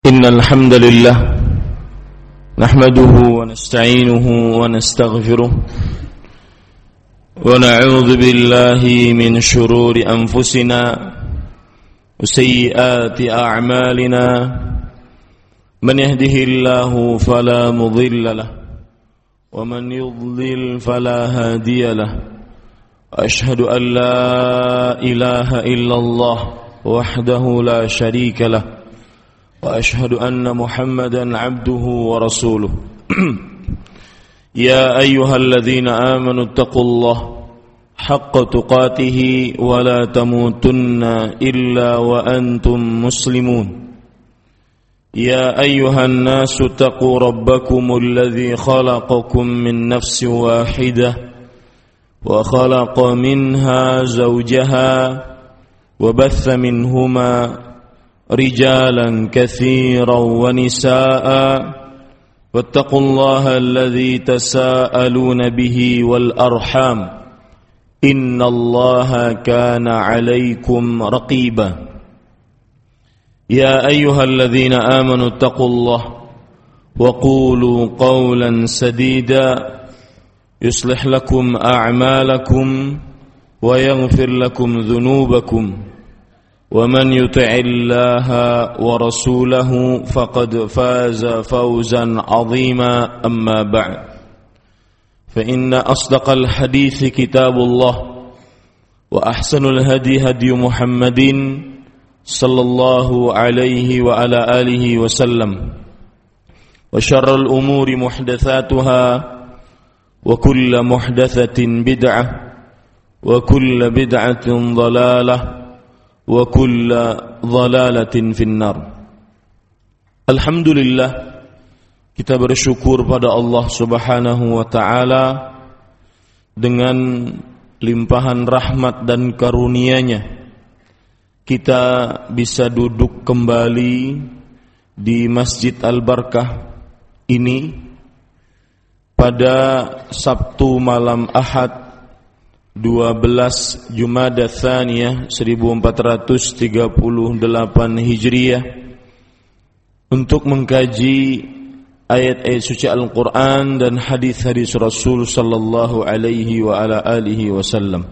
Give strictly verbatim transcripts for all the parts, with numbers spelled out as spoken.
إن الحمد لله نحمده ونستعينه ونستغفره ونعوذ بالله من شرور أنفسنا وسيئات أعمالنا من يهده الله فلا مضل له ومن يضلل فلا هادي له وأشهد أن لا إله إلا الله وحده لا شريك له وأشهد أن محمدا عبده ورسوله يا أيها الذين آمنوا اتقوا الله حق تقاته ولا تموتن إلا وأنتم مسلمون يا أيها الناس اتقوا ربكم الذي خلقكم من نفس واحدة وخلق منها زوجها وبث منهما رجالا كثيرا ونساء واتقوا الله الذي تساءلون به والأرحام إن الله كان عليكم رقيبا يا أيها الذين آمنوا اتقوا الله وقولوا قولا سديدا يصلح لكم أعمالكم ويغفر لكم ذنوبكم ومن يطع الله ورسوله فقد فاز فوزا عظيما أما بعد فإن أصدق الحديث كتاب الله وأحسن الهدي هدي محمد صلى الله عليه وعلى آله وسلم وشر الأمور محدثاتها وكل محدثة بدعة وكل بدعة ضلالة wa kulla dhalalatin finnar. Alhamdulillah, kita bersyukur pada Allah Subhanahu wa taala dengan limpahan rahmat dan karunia-Nya kita bisa duduk kembali di Masjid Al-Barkah ini pada Sabtu malam Ahad dua belas Jumada Tsaniyah seribu empat ratus tiga puluh delapan Hijriah untuk mengkaji ayat-ayat suci Al-Quran dan hadis-hadis Rasul sallallahu alaihi wa ala alihi wasallam.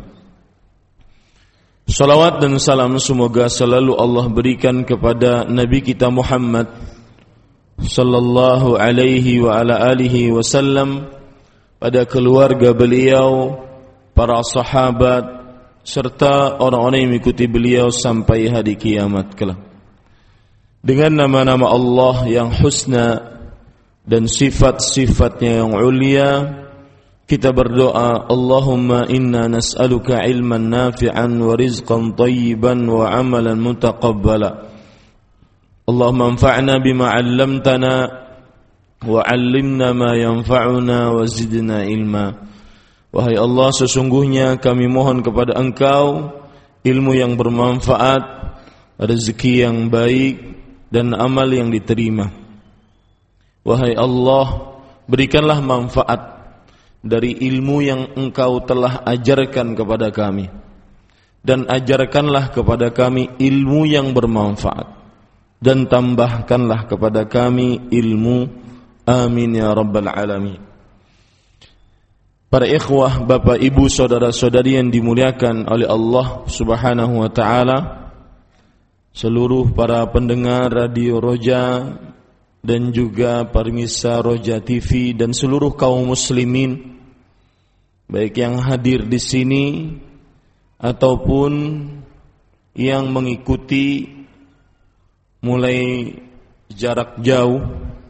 Salawat dan salam semoga selalu Allah berikan kepada Nabi kita Muhammad sallallahu alaihi wa ala alihi wasallam, pada keluarga beliau, para sahabat, serta orang-orang yang mengikuti beliau sampai hari kiamat kelak. Dengan nama-nama Allah yang husna dan sifat-sifatnya yang ulia, kita berdoa, Allahumma inna nas'aluka ilman nafi'an wa rizqan tayyiban wa amalan mutaqabbala. Allahumma anfa'na bima 'allamtana wa 'allimna ma yanfa'una wa zidna ilma. Wahai Allah, sesungguhnya kami mohon kepada Engkau ilmu yang bermanfaat, rezeki yang baik, dan amal yang diterima. Wahai Allah, berikanlah manfaat dari ilmu yang Engkau telah ajarkan kepada kami, dan ajarkanlah kepada kami ilmu yang bermanfaat, dan tambahkanlah kepada kami ilmu. Amin ya rabbal alamin. Para ikhwah, bapak, ibu, saudara-saudari yang dimuliakan oleh Allah Subhanahu wa taala, seluruh para pendengar Radio Roja dan juga pemirsa Roja T V dan seluruh kaum muslimin, baik yang hadir di sini ataupun yang mengikuti mulai jarak jauh.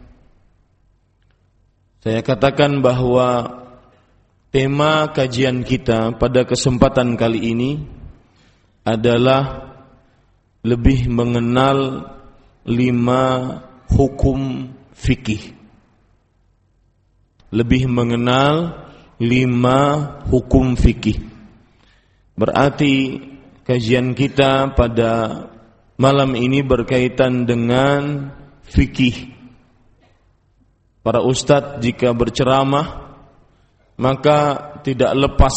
Saya katakan bahwa tema kajian kita pada kesempatan kali ini adalah lebih mengenal lima hukum fikih. Lebih mengenal lima hukum fikih. Berarti kajian kita pada malam ini berkaitan dengan fikih. Para ustadz jika berceramah maka tidak lepas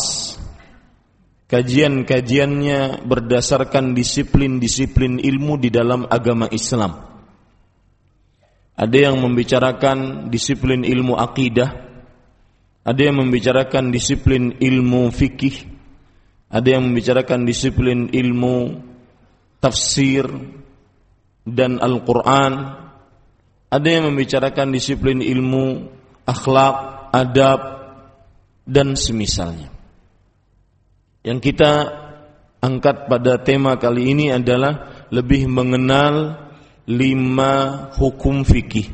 kajian-kajiannya berdasarkan disiplin-disiplin ilmu di dalam agama Islam. Ada yang membicarakan disiplin ilmu akidah, ada yang membicarakan disiplin ilmu fikih, ada yang membicarakan disiplin ilmu tafsir dan Al-Quran, ada yang membicarakan disiplin ilmu akhlak, adab, dan semisalnya. Yang kita angkat pada tema kali ini adalah lebih mengenal lima hukum fikih.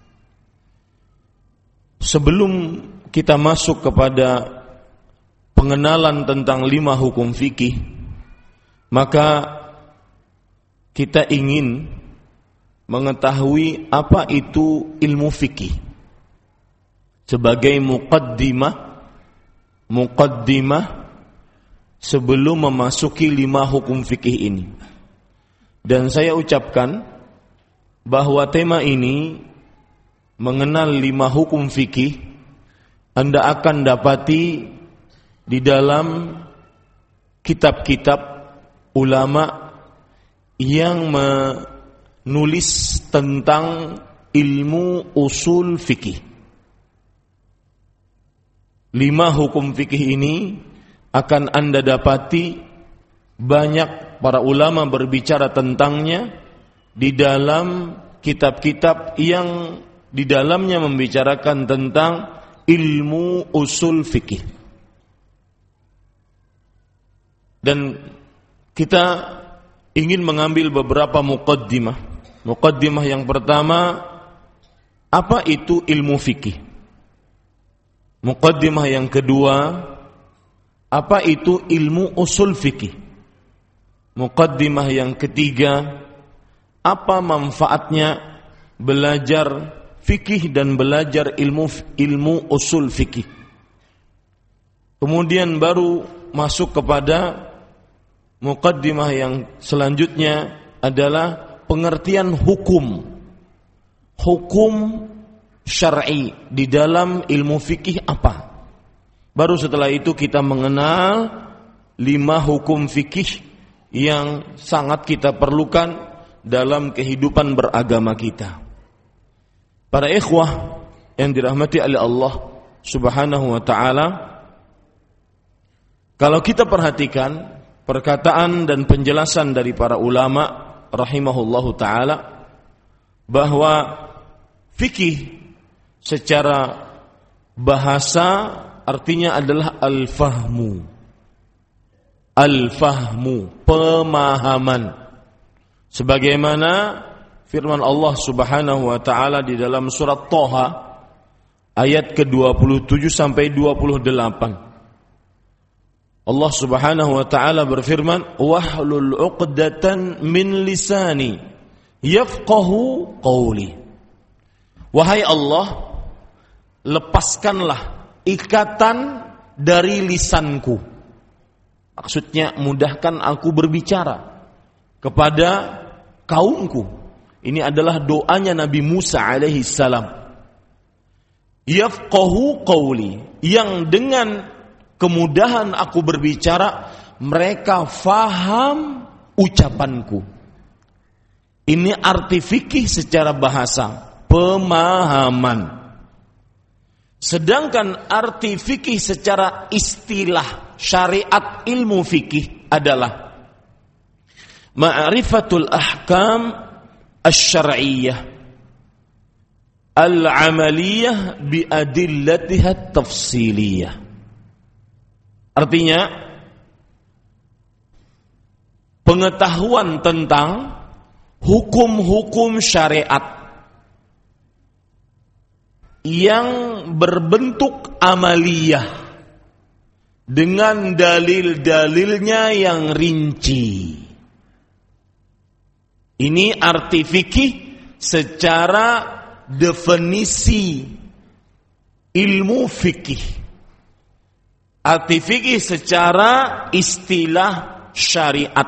Sebelum kita masuk kepada pengenalan tentang lima hukum fikih, maka kita ingin mengetahui apa itu ilmu fikih sebagai muqaddimah muqaddimah sebelum memasuki lima hukum fikih ini. Dan saya ucapkan bahwa tema ini mengenal lima hukum fikih Anda akan dapati di dalam kitab-kitab ulama yang menulis tentang ilmu usul fikih. Lima hukum fikih ini akan Anda dapati banyak para ulama berbicara tentangnya di dalam kitab-kitab yang di dalamnya membicarakan tentang ilmu usul fikih. Dan kita ingin mengambil beberapa muqaddimah. Muqaddimah yang pertama, apa itu ilmu fikih? Muqaddimah yang kedua, apa itu ilmu usul fikih? Muqaddimah yang ketiga, apa manfaatnya belajar fikih dan belajar ilmu ilmu usul fikih? Kemudian baru masuk kepada muqaddimah yang selanjutnya adalah pengertian hukum. Hukum syar'i di dalam ilmu fikih apa? Baru setelah itu kita mengenal lima hukum fikih yang sangat kita perlukan dalam kehidupan beragama kita. Para ikhwah yang dirahmati oleh Allah Subhanahu wa taala, kalau kita perhatikan perkataan dan penjelasan dari para ulama rahimahullahu taala bahwa fikih secara bahasa artinya adalah al-fahmu. Al-fahmu, pemahaman. Sebagaimana firman Allah Subhanahu wa taala di dalam surat Thaha ayat ke dua puluh tujuh sampai dua puluh delapan. Allah Subhanahu wa taala berfirman, "Wahlul 'uqdatan min lisani yafqahu qawli." Wahai Allah, lepaskanlah ikatan dari lisanku. Maksudnya mudahkan aku berbicara kepada kaumku. Ini adalah doanya Nabi Musa alaihi salam. Yafqahu qawli, yang dengan kemudahan aku berbicara mereka faham ucapanku. Ini arti fikih secara bahasa, pemahaman. Sedangkan arti fikih secara istilah syariat ilmu fikih adalah ma'rifatul ahkam asy-syar'iyyah al-'amaliyah bi adillatiha tafsiliyah. Artinya pengetahuan tentang hukum-hukum syariat yang berbentuk amaliyah dengan dalil-dalilnya yang rinci. Ini arti fikih secara definisi ilmu fikih. Arti fikih secara istilah syariat.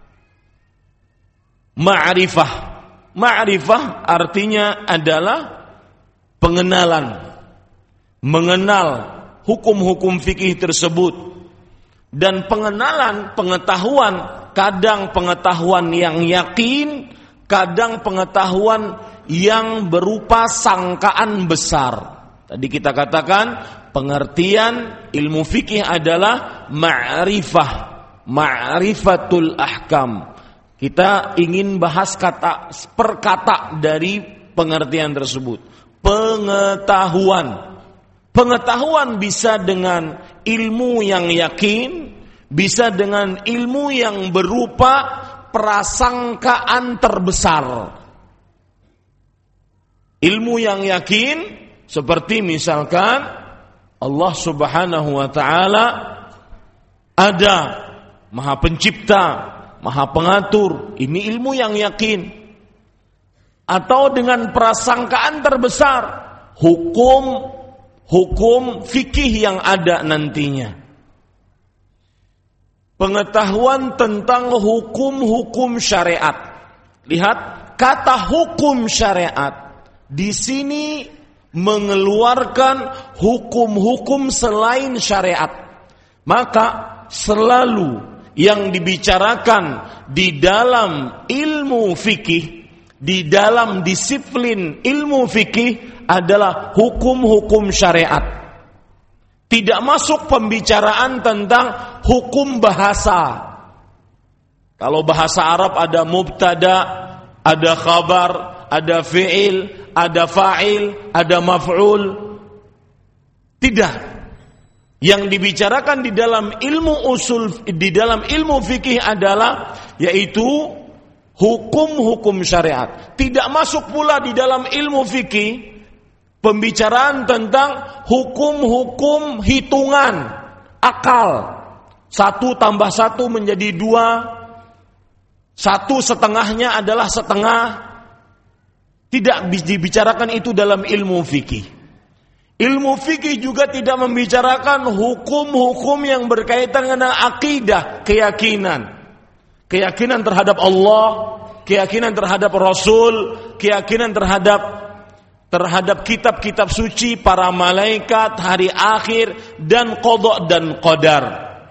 Ma'rifah. Ma'rifah artinya adalah pengenalan. Mengenal hukum-hukum fikih tersebut. Dan pengenalan, pengetahuan, kadang pengetahuan yang yakin, kadang pengetahuan yang berupa sangkaan besar. Tadi kita katakan pengertian ilmu fikih adalah ma'rifah, ma'rifatul ahkam. Kita ingin bahas kata per kata dari pengertian tersebut. Pengetahuan. Pengetahuan bisa dengan ilmu yang yakin, bisa dengan ilmu yang berupa prasangkaan terbesar. Ilmu yang yakin seperti misalkan Allah Subhanahu wa taala ada, Maha Pencipta, Maha Pengatur. Ini ilmu yang yakin. Atau dengan prasangkaan terbesar, hukum hukum fikih yang ada nantinya. Pengetahuan tentang hukum-hukum syariat. Lihat, kata hukum syariat di sini mengeluarkan hukum-hukum selain syariat. Maka selalu yang dibicarakan di dalam ilmu fikih, di dalam disiplin ilmu fikih adalah hukum-hukum syariat. Tidak masuk pembicaraan tentang hukum bahasa. Kalau bahasa Arab ada mubtada, ada khabar, ada fi'il, ada fa'il, ada maf'ul. Tidak. Yang dibicarakan di dalam ilmu usul, di dalam ilmu fikih adalah yaitu hukum-hukum syariat. Tidak masuk pula di dalam ilmu fikih pembicaraan tentang hukum-hukum hitungan, akal. Satu tambah satu menjadi dua. Satu setengahnya adalah setengah. Tidak dibicarakan itu dalam ilmu fikih. Ilmu fikih juga tidak membicarakan hukum-hukum yang berkaitan dengan akidah, keyakinan. Keyakinan terhadap Allah, keyakinan terhadap Rasul, keyakinan terhadap terhadap kitab-kitab suci, para malaikat, hari akhir, dan qada dan qadar.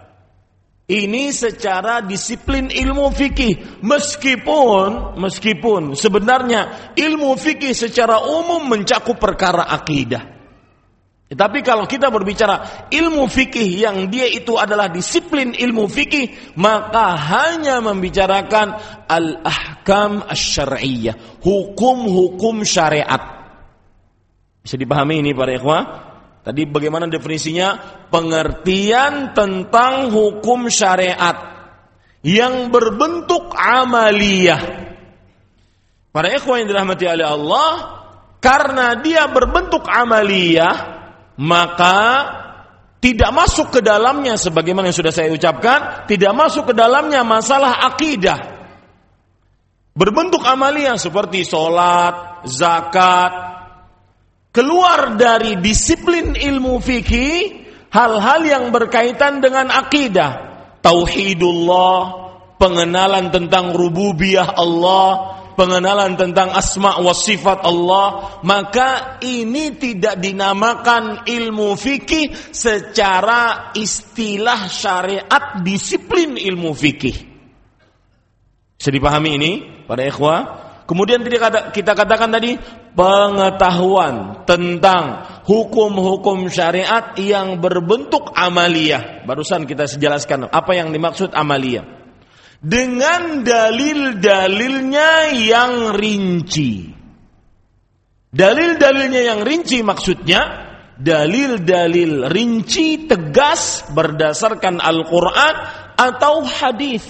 Ini secara disiplin ilmu fikih. Meskipun, meskipun sebenarnya ilmu fikih secara umum mencakup perkara akidah. Tapi kalau kita berbicara ilmu fikih yang dia itu adalah disiplin ilmu fikih, maka hanya membicarakan al-ahkam asy-syar'iyyah, hukum-hukum syariat. Bisa dipahami ini para ikhwah? Tadi bagaimana definisinya? Pengertian tentang hukum syariat yang berbentuk amaliyah. Para ikhwah yang dirahmati oleh Allah, karena dia berbentuk amaliyah, maka tidak masuk ke dalamnya, sebagaimana yang sudah saya ucapkan, tidak masuk ke dalamnya masalah akidah. Berbentuk amaliyah seperti sholat, zakat. Keluar dari disiplin ilmu fikih hal-hal yang berkaitan dengan akidah, tauhidullah, pengenalan tentang rububiyah Allah, pengenalan tentang asma wa sifat Allah, maka ini tidak dinamakan ilmu fikih secara istilah syariat disiplin ilmu fikih. Bisa dipahami ini para ikhwah? Kemudian kita katakan tadi pengetahuan tentang hukum-hukum syariat yang berbentuk amaliyah. Barusan kita jelaskan apa yang dimaksud amaliyah. Dengan dalil-dalilnya yang rinci. Dalil-dalilnya yang rinci maksudnya dalil-dalil rinci tegas berdasarkan Al-Quran atau hadis.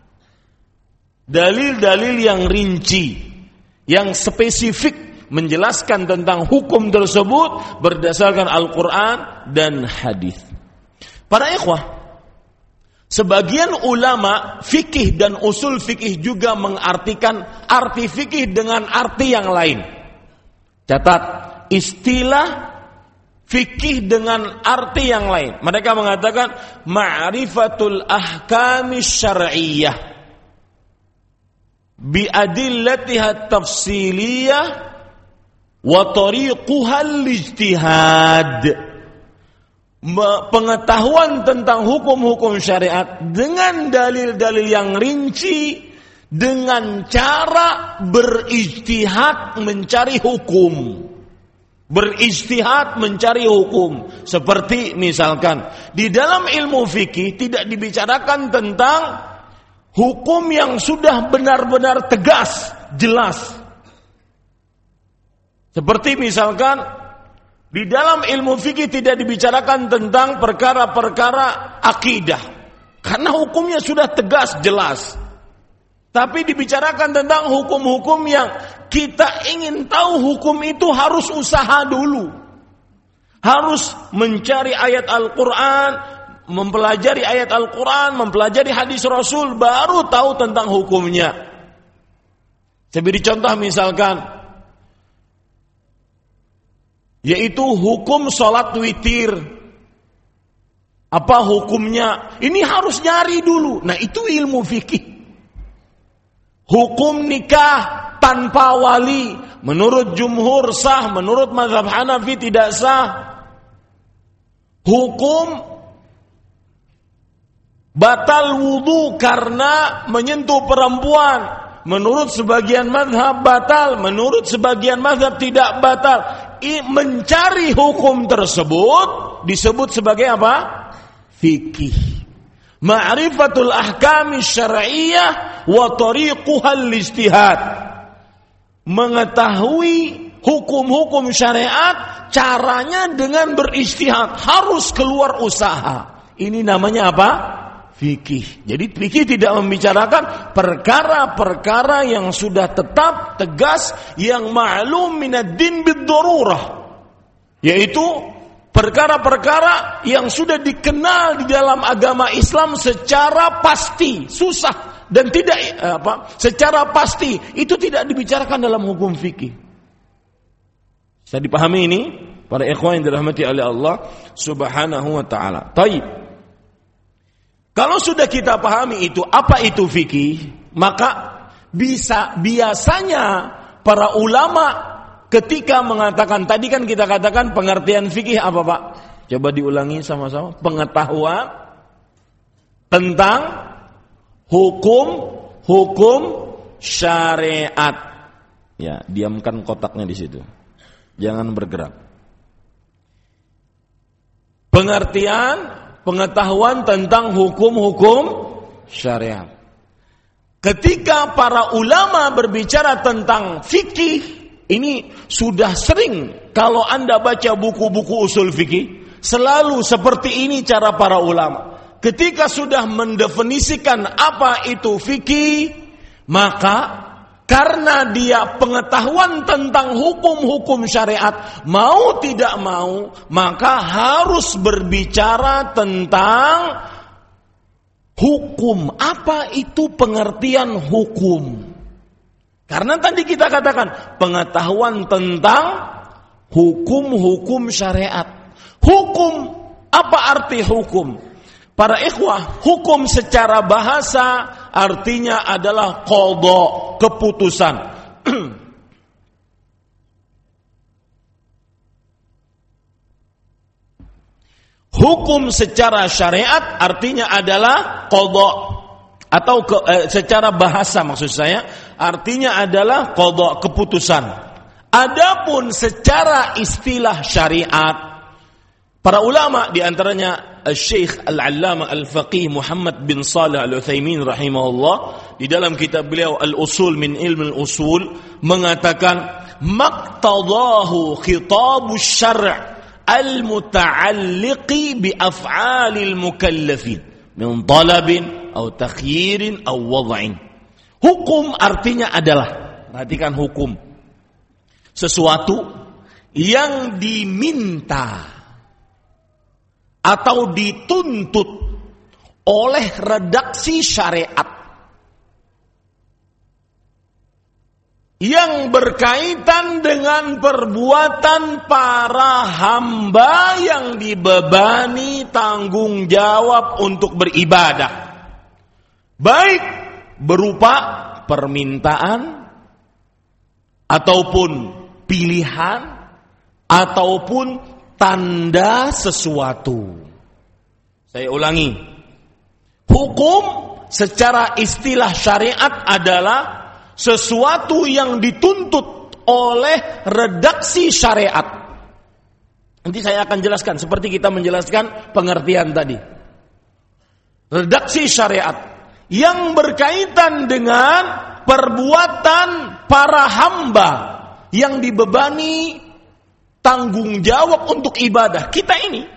Dalil-dalil yang rinci, yang spesifik menjelaskan tentang hukum tersebut berdasarkan Al-Quran dan hadis. Para ikhwah, sebagian ulama fikih dan usul fikih juga mengartikan arti fikih dengan arti yang lain. Catat, istilah fikih dengan arti yang lain. Mereka mengatakan ma'rifatul ahkamis syar'iyyah bi'adillatiha tafsiliyah wa tariquhal ijtihad. Pengetahuan tentang hukum-hukum syariat dengan dalil-dalil yang rinci dengan cara berijtihad mencari hukum. Berijtihad mencari hukum. Seperti misalkan di dalam ilmu fikih tidak dibicarakan tentang hukum yang sudah benar-benar tegas, jelas. Seperti misalkan di dalam ilmu fikih tidak dibicarakan tentang perkara-perkara akidah, karena hukumnya sudah tegas, jelas. Tapi dibicarakan tentang hukum-hukum yang kita ingin tahu hukum itu harus usaha dulu. Harus mencari ayat Al-Quran, mempelajari ayat Al-Quran, mempelajari hadis Rasul, baru tahu tentang hukumnya. Saya beri contoh misalkan, yaitu hukum sholat witir. Apa hukumnya? Ini harus nyari dulu. Nah, itu ilmu fikih. Hukum nikah tanpa wali, menurut jumhur sah, menurut mazhab Hanafi tidak sah. Hukum batal wudu karena menyentuh perempuan, menurut sebagian mazhab batal, menurut sebagian mazhab tidak batal. I, mencari hukum tersebut disebut sebagai apa? Fikih. Ma'rifatul ahkami syar'iyyah wa tariquhal ijtihad. Mengetahui hukum-hukum syariat, caranya dengan berijtihad, harus keluar usaha. Ini namanya apa? Fikih. Jadi fikih tidak membicarakan perkara-perkara yang sudah tetap, tegas, yang ma'lum minad din bid-darurah, yaitu perkara-perkara yang sudah dikenal di dalam agama Islam secara pasti, susah dan tidak apa, secara pasti, itu tidak dibicarakan dalam hukum fikih. Bisa dipahami ini para ikhwan yang dirahmati oleh Allah Subhanahu wa taala. Baik. Kalau sudah kita pahami itu apa itu fikih, maka bisa biasanya para ulama ketika mengatakan, tadi kan kita katakan pengertian fikih apa Pak? Coba diulangi sama-sama. Pengetahuan tentang hukum-hukum syariat. Ya, diamkan kotaknya di situ. Jangan bergerak. Pengertian, pengetahuan tentang hukum-hukum syariat. Ketika para ulama berbicara tentang fikih, ini sudah sering kalau Anda baca buku-buku usul fikih, selalu seperti ini cara para ulama. Ketika sudah mendefinisikan apa itu fikih, maka karena dia pengetahuan tentang hukum-hukum syariat, mau tidak mau, maka harus berbicara tentang hukum. Apa itu pengertian hukum? Karena tadi kita katakan pengetahuan tentang hukum-hukum syariat. Hukum, apa arti hukum? Para ikhwah, hukum secara bahasa artinya adalah qadha, keputusan. Hukum secara syariat artinya adalah qadha. Atau ke, eh, secara bahasa maksud saya artinya adalah qadha, keputusan. Adapun secara istilah syariat, para ulama di antaranya Syekh Al-Allamah Al-Faqih Muhammad bin Shalih Al-Utsaimin rahimahullah di dalam kitab beliau Al-Usul min Ilm Al-Usul mengatakan maqtadahu khitabus syar' al-muta'alliqi bi af'alil mukallafin min talabin atau takhyirin atau wad'in. Hukum artinya adalah, perhatikan hukum, sesuatu yang diminta atau dituntut oleh redaksi syariat yang berkaitan dengan perbuatan para hamba yang dibebani tanggung jawab untuk beribadah, baik berupa permintaan ataupun pilihan ataupun tanda sesuatu. Saya ulangi, hukum secara istilah syariat adalah sesuatu yang dituntut oleh redaksi syariat. Nanti saya akan jelaskan seperti kita menjelaskan pengertian tadi. Redaksi syariat yang berkaitan dengan perbuatan para hamba yang dibebani tanggung jawab untuk ibadah kita ini.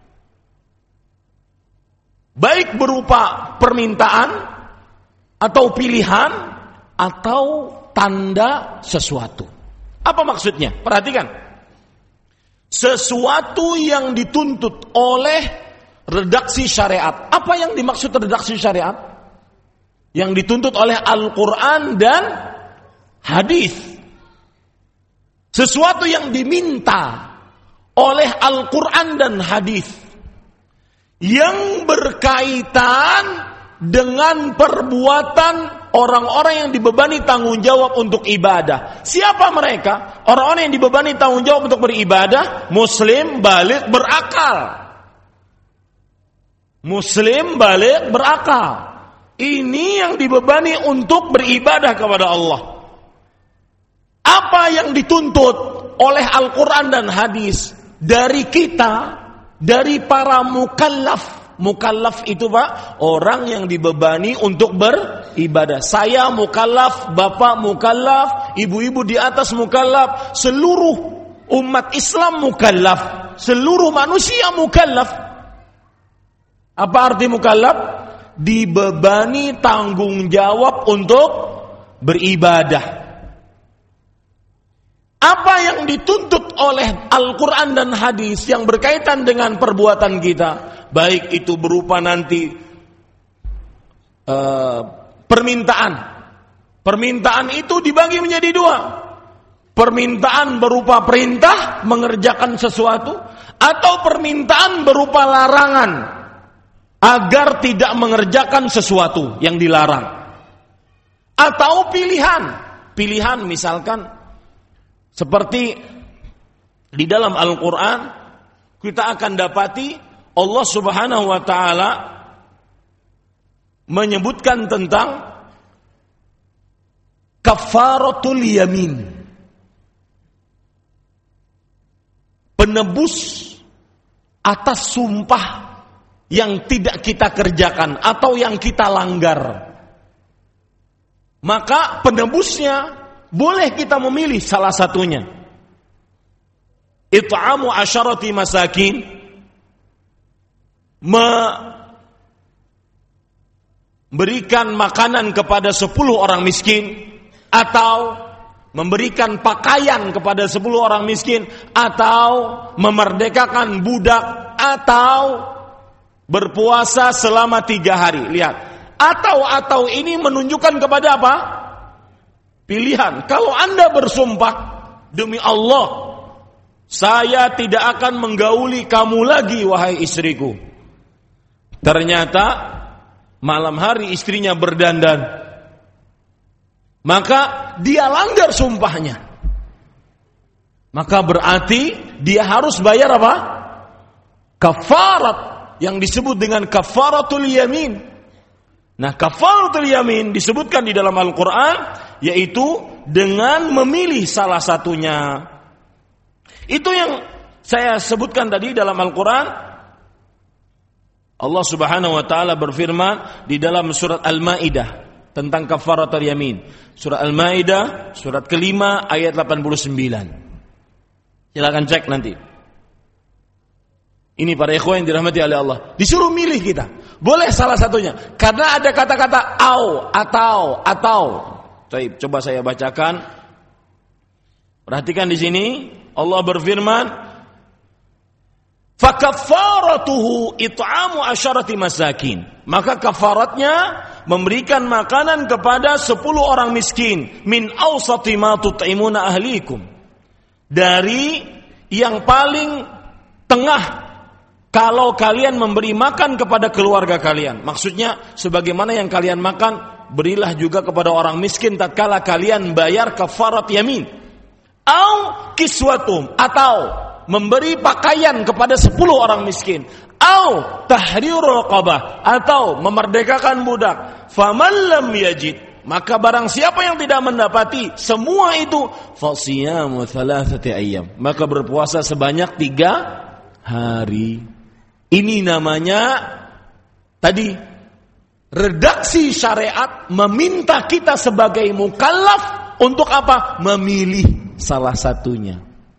Baik berupa permintaan atau pilihan atau tanda sesuatu. Apa maksudnya? Perhatikan. Sesuatu yang dituntut oleh redaksi syariat. Apa yang dimaksud redaksi syariat? Yang dituntut oleh Al-Quran dan hadis. Sesuatu yang diminta oleh Al-Quran dan hadis yang berkaitan dengan perbuatan orang-orang yang dibebani tanggung jawab untuk ibadah. Siapa mereka? Orang-orang yang dibebani tanggung jawab untuk beribadah, muslim, baligh, berakal. Muslim, baligh, berakal. Ini yang dibebani untuk beribadah kepada Allah. Apa yang dituntut oleh Al-Quran dan hadis dari kita, dari para mukallaf. Mukallaf itu Pak, orang yang dibebani untuk beribadah. Saya mukallaf, bapak mukallaf, ibu-ibu di atas mukallaf, seluruh umat Islam mukallaf, seluruh manusia mukallaf. Apa arti mukallaf? Dibebani tanggung jawab untuk beribadah. Apa yang dituntut oleh Al-Quran dan hadis yang berkaitan dengan perbuatan kita, baik itu berupa nanti uh, permintaan. Permintaan itu dibagi menjadi dua. Permintaan berupa perintah mengerjakan sesuatu, atau permintaan berupa larangan agar tidak mengerjakan sesuatu yang dilarang. Atau pilihan. Pilihan misalkan seperti di dalam Al-Quran kita akan dapati Allah Subhanahu wa ta'ala menyebutkan tentang kafaratul yamin, penebus atas sumpah yang tidak kita kerjakan atau yang kita langgar. Maka penebusnya boleh kita memilih salah satunya. It'amu asyarati masakin, memberikan makanan kepada sepuluh orang miskin, atau memberikan pakaian kepada sepuluh orang miskin, atau memerdekakan budak, atau berpuasa selama tiga hari. Lihat, atau-atau ini menunjukkan kepada apa? Pilihan. Kalau Anda bersumpah, demi Allah, saya tidak akan menggauli kamu lagi, wahai istriku. Ternyata malam hari istrinya berdandan, maka dia langgar sumpahnya. Maka berarti dia harus bayar apa? Kafarat, yang disebut dengan kafaratul yamin. Nah, kafaratul yamin disebutkan di dalam Al-Quran, yaitu dengan memilih salah satunya. Itu yang saya sebutkan tadi dalam Al-Quran. Allah Subhanahu wa ta'ala berfirman di dalam surat Al-Maidah tentang kafaratul yamin. Surat Al-Maidah surat kelima ayat delapan puluh sembilan. Silakan cek nanti. Ini para ikhwan yang dirahmati oleh Allah. Disuruh milih kita. Boleh salah satunya. Karena ada kata-kata au, atau, atau. Baik, coba saya bacakan. Perhatikan di sini. Allah berfirman, "Fakaffaratuhu it'amu asyarati masakin." Maka kafaratnya memberikan makanan kepada sepuluh orang miskin. Min awsati ma tut'imuna ahlikum. Dari yang paling tengah kalau kalian memberi makan kepada keluarga kalian. Maksudnya sebagaimana yang kalian makan, berilah juga kepada orang miskin tatkala kalian bayar kafarat yamin. Au kiswatum, atau memberi pakaian kepada sepuluh orang miskin. au tahriru raqabah, atau memerdekakan budak. Faman lam yajid, maka barang siapa yang tidak mendapati semua itu, fasiyamu thalathati ayyam, maka berpuasa sebanyak tiga hari. Ini namanya tadi redaksi syariat meminta kita sebagai mukallaf untuk apa? Memilih salah satunya.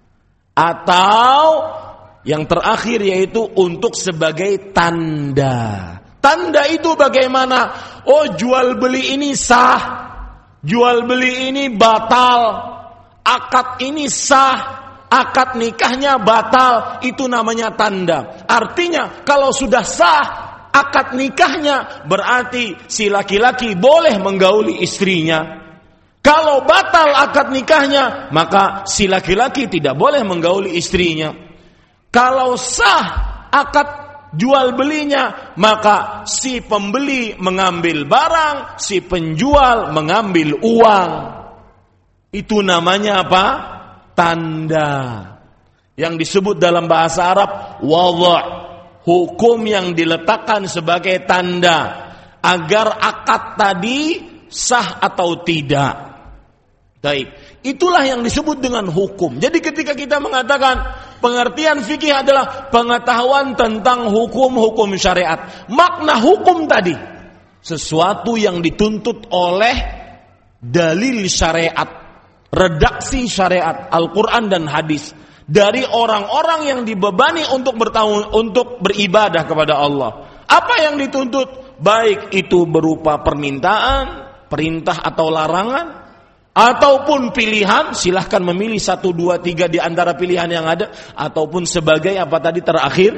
Atau yang terakhir yaitu untuk sebagai tanda. Tanda itu bagaimana? Oh, jual beli ini sah, jual beli ini batal, akad ini sah, akad nikahnya batal. Itu namanya tanda. Artinya kalau sudah sah akad nikahnya, berarti si laki-laki boleh menggauli istrinya. Kalau batal akad nikahnya, maka si laki-laki tidak boleh menggauli istrinya. Kalau sah akad jual belinya, maka si pembeli mengambil barang, si penjual mengambil uang. Itu namanya apa? Tanda. Yang disebut dalam bahasa Arab wadha', hukum yang diletakkan sebagai tanda agar akad tadi sah atau tidak. Baik, itulah yang disebut dengan hukum. Jadi ketika kita mengatakan pengertian fikih adalah pengetahuan tentang hukum-hukum syariat, makna hukum tadi sesuatu yang dituntut oleh dalil syariat, redaksi syariat, Al-Quran dan hadis dari orang-orang yang dibebani untuk bertahun untuk beribadah kepada Allah. Apa yang dituntut? Baik itu berupa permintaan, perintah atau larangan, ataupun pilihan, silahkan memilih satu, dua, tiga di antara pilihan yang ada, ataupun sebagai apa tadi terakhir,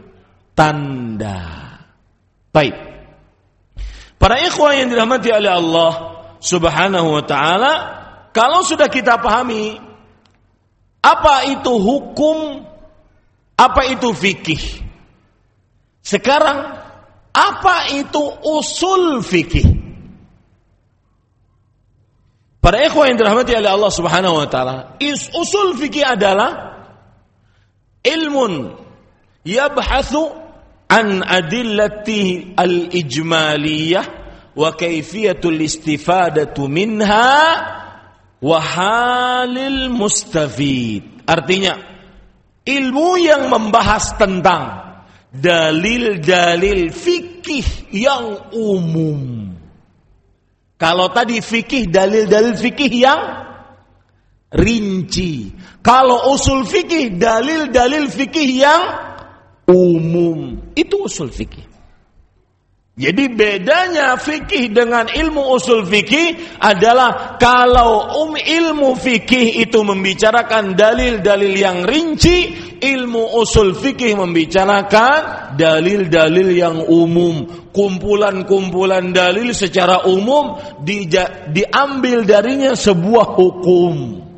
tanda. Baik. Para ikhwah yang dirahmati oleh Allah Subhanahu wa ta'ala, kalau sudah kita pahami apa itu hukum, apa itu fikih, sekarang apa itu usul fikih? Para ikhwah yang dirahmati oleh Allah Subhanahu wa taala, usul fikih adalah ilmun yabhathu an adillati al-ijmaliyah wa kayfiyatul istifadatu minha wa halil mustafid. Artinya, ilmu yang membahas tentang dalil-dalil fikih yang umum. Kalau tadi fikih, dalil-dalil fikih yang rinci. Kalau usul fikih, dalil-dalil fikih yang umum. Itu usul fikih. Jadi bedanya fikih dengan ilmu usul fikih adalah kalau um ilmu fikih itu membicarakan dalil-dalil yang rinci, ilmu usul fikih membicarakan dalil-dalil yang umum. Kumpulan-kumpulan dalil secara umum di, diambil darinya sebuah hukum.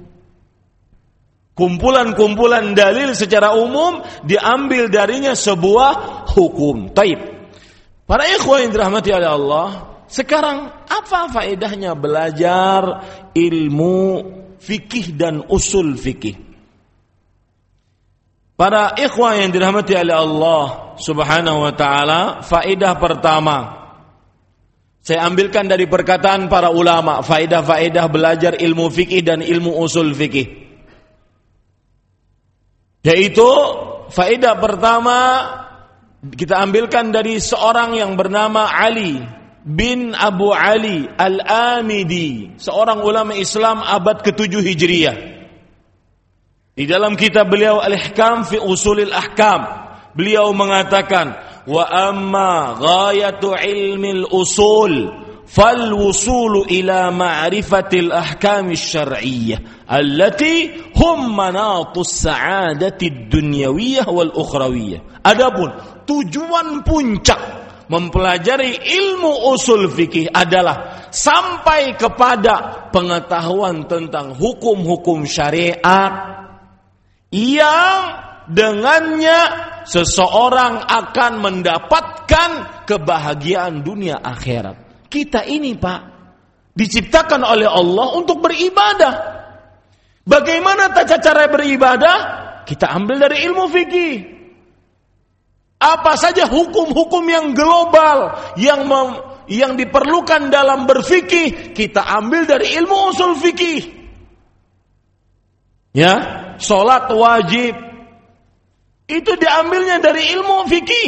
Kumpulan-kumpulan dalil secara umum diambil darinya sebuah hukum. Taib. Para ikhwah yang dirahmati oleh Allah, sekarang apa faedahnya belajar ilmu fikih dan usul fikih? Para ikhwah yang dirahmati oleh Allah Subhanahu wa ta'ala, faedah pertama saya ambilkan dari perkataan para ulama, faedah-faedah belajar ilmu fikih dan ilmu usul fikih, yaitu faedah pertama kita ambilkan dari seorang yang bernama Ali bin Abu Ali Al-Amidi, seorang ulama Islam abad ketujuh Hijriah. Di dalam kitab beliau Al-Ihkam fi Usulil Ahkam, beliau mengatakan, wa amma ghayatu ilmil usul fal wusulu ila ma'rifatil ahkamis syar'iyyah allati hum manatus sa'adatid dunyawiyah wal ukhrawiyah. Adapun tujuan puncak mempelajari ilmu usul fikih adalah sampai kepada pengetahuan tentang hukum-hukum syariat yang dengannya seseorang akan mendapatkan kebahagiaan dunia akhirat. Kita ini, Pak, diciptakan oleh Allah untuk beribadah. Bagaimana tata cara beribadah? Kita ambil dari ilmu fikih. Apa saja hukum-hukum yang global yang mem, yang diperlukan dalam berfikih, kita ambil dari ilmu usul fikih. Ya, salat wajib itu diambilnya dari ilmu fikih.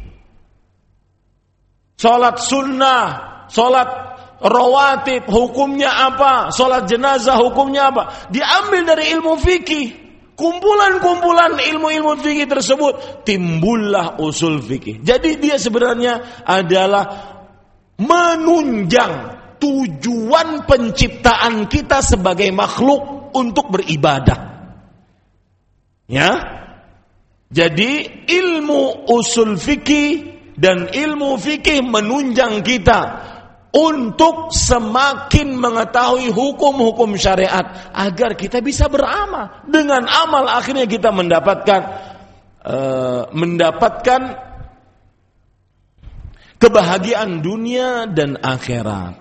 Salat sunnah, salat rawatib hukumnya apa? Salat jenazah hukumnya apa? Diambil dari ilmu fikih. Kumpulan-kumpulan ilmu-ilmu fikih tersebut timbullah usul fikih. Jadi dia sebenarnya adalah menunjang tujuan penciptaan kita sebagai makhluk untuk beribadah. Ya. Jadi ilmu usul fikih dan ilmu fikih menunjang kita untuk semakin mengetahui hukum-hukum syariat agar kita bisa beramal. Dengan amal akhirnya kita mendapatkan uh, mendapatkan kebahagiaan dunia dan akhirat.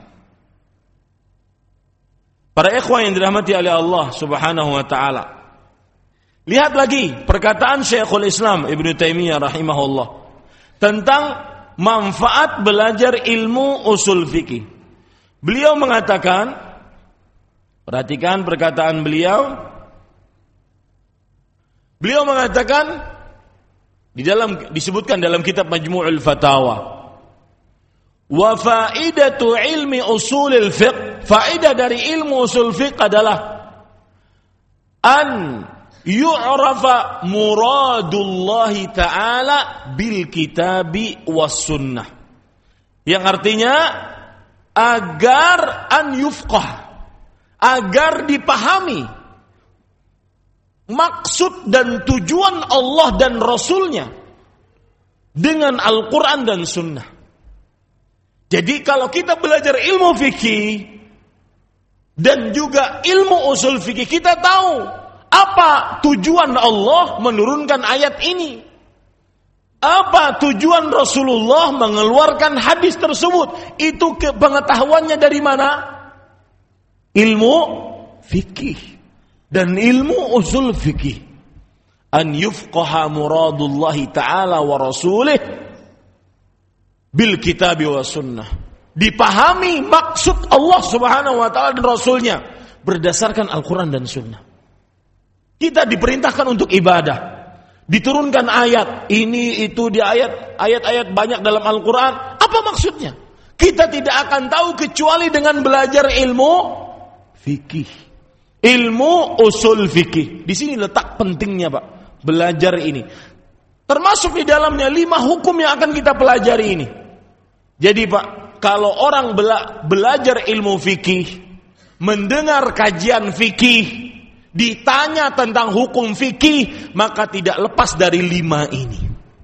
Para ikhwan yang dirahmati oleh Allah Subhanahu wa taala. Lihat lagi perkataan Syekhul Islam Ibnu Taimiyah rahimahullah tentang manfaat belajar ilmu usul fikih. Beliau mengatakan, perhatikan perkataan beliau. Beliau mengatakan di dalam disebutkan dalam kitab Majmu'ul Fatawa, wa faidatu ilmi usulil fiqh, faedah dari ilmu usul fiqh adalah an yu'rafa muradullahi ta'ala bil kitabi was sunnah. Yang artinya agar an yufqah, agar dipahami maksud dan tujuan Allah dan Rasulnya dengan Al-Quran dan Sunnah. Jadi kalau kita belajar ilmu fikih dan juga ilmu usul fikih, kita tahu apa tujuan Allah menurunkan ayat ini? Apa tujuan Rasulullah mengeluarkan hadis tersebut? Itu pengetahuannya dari mana? Ilmu fikih dan ilmu usul fikih. An yufqaha muradullahi ta'ala wa rasulih bil kitabi wa sunnah. Dipahami maksud Allah Subhanahu wa ta'ala dan Rasulnya berdasarkan Al-Quran dan Sunnah. Kita diperintahkan untuk ibadah. Diturunkan ayat ini itu di ayat ayat-ayat banyak dalam Al-Quran. Apa maksudnya? Kita tidak akan tahu kecuali dengan belajar ilmu fikih, ilmu usul fikih. Di sini letak pentingnya, Pak. Belajar ini termasuk di dalamnya lima hukum yang akan kita pelajari ini. Jadi, Pak, kalau orang bela- belajar ilmu fikih, mendengar kajian fikih, ditanya tentang hukum fikih, maka tidak lepas dari lima ini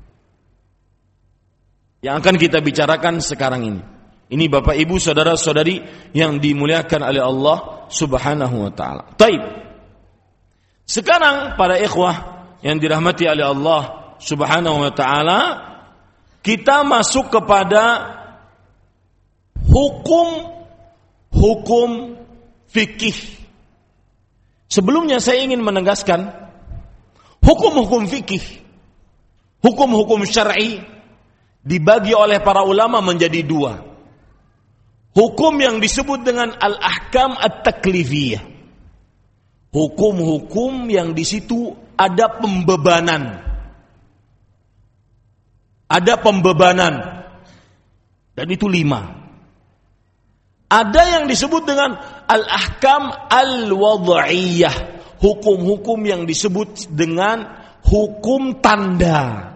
yang akan kita bicarakan sekarang ini. Ini Bapak Ibu saudara-saudari yang dimuliakan oleh Allah Subhanahu wa taala. Baik. Sekarang para ikhwah yang dirahmati oleh Allah Subhanahu wa taala, kita masuk kepada hukum hukum fikih. Sebelumnya saya ingin menegaskan hukum-hukum fikih, hukum-hukum syar'i dibagi oleh para ulama menjadi dua. Hukum yang disebut dengan al-ahkam at-taklifiyah. Hukum-hukum yang di situ ada pembebanan. Ada pembebanan. Dan itu lima. Ada yang disebut dengan al-ahkam al-wad'iyah, hukum-hukum yang disebut dengan hukum tanda.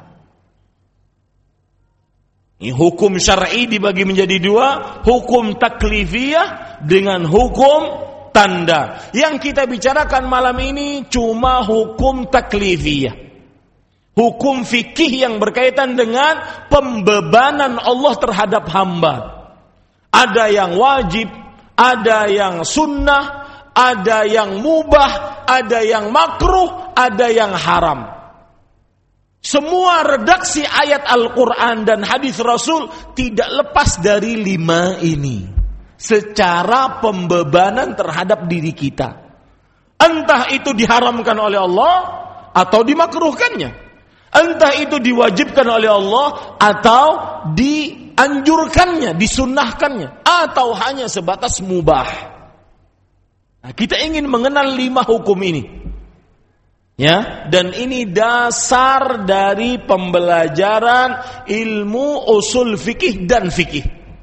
Ini hukum syar'i dibagi menjadi dua, hukum taklifiyah dengan hukum tanda. Yang kita bicarakan malam ini cuma hukum taklifiyah. Hukum fikih yang berkaitan dengan pembebanan Allah terhadap hamba. Ada yang wajib, ada yang sunnah, ada yang mubah, ada yang makruh, ada yang haram. Semua redaksi ayat Al-Quran dan hadis Rasul tidak lepas dari lima ini. Secara pembebanan terhadap diri kita. Entah itu diharamkan oleh Allah atau dimakruhkannya. Entah itu diwajibkan oleh Allah atau dianjurkannya, disunnahkannya, atau hanya sebatas mubah. Nah, kita ingin mengenal lima hukum ini. Ya, dan ini dasar dari pembelajaran ilmu usul fikih dan fikih.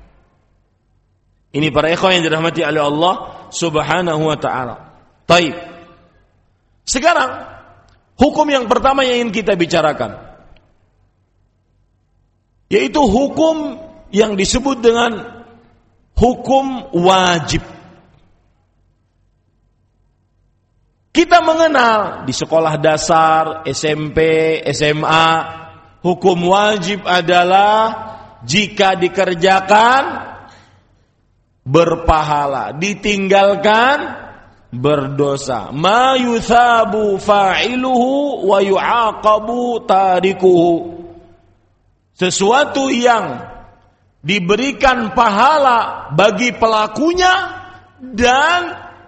Ini para ikhwan yang dirahmati oleh Allah Subhanahu wa taala. Baik. Sekarang hukum yang pertama yang ingin kita bicarakan, yaitu hukum yang disebut dengan hukum wajib. Kita mengenal di sekolah dasar, S M P, S M A, hukum wajib adalah jika dikerjakan berpahala, ditinggalkan berdosa. Ma yuthabu fa'iluhu wa yu'aqabu tarikuhu. Sesuatu yang diberikan pahala bagi pelakunya dan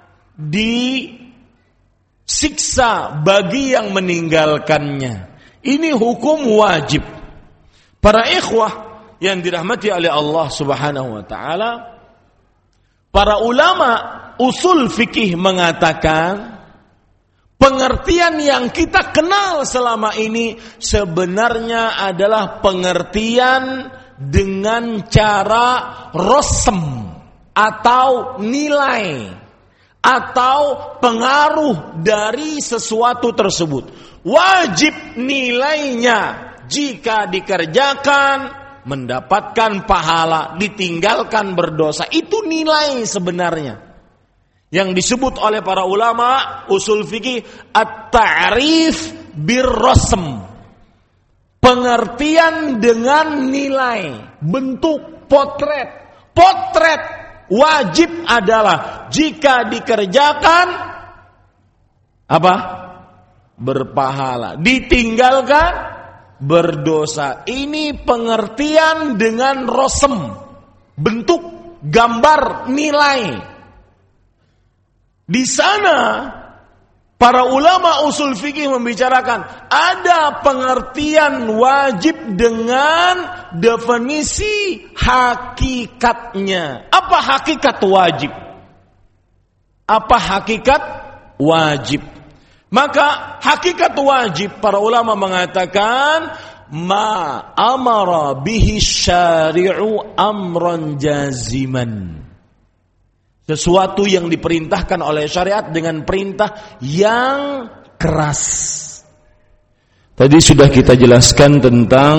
disiksa bagi yang meninggalkannya. Ini hukum wajib. Para ikhwah yang dirahmati oleh Allah Subhanahu wa taala, para ulama usul fikih mengatakan pengertian yang kita kenal selama ini sebenarnya adalah pengertian dengan cara rosem atau nilai atau pengaruh dari sesuatu tersebut. Wajib nilainya jika dikerjakan mendapatkan pahala, ditinggalkan berdosa. Itu nilai sebenarnya yang disebut oleh para ulama usul fikih at-ta'rif bir-rasm. Pengertian dengan nilai, bentuk, potret. Potret wajib adalah jika dikerjakan apa? Berpahala, ditinggalkan berdosa. Ini pengertian dengan rosem, bentuk, gambar, nilai. Di sana para ulama usul fikih membicarakan ada pengertian wajib dengan definisi hakikatnya. Apa hakikat wajib? Apa hakikat wajib? Maka hakikat wajib para ulama mengatakan ma amara bihi syari'u amran jaziman. Sesuatu yang diperintahkan oleh syariat dengan perintah yang keras. Tadi sudah kita jelaskan tentang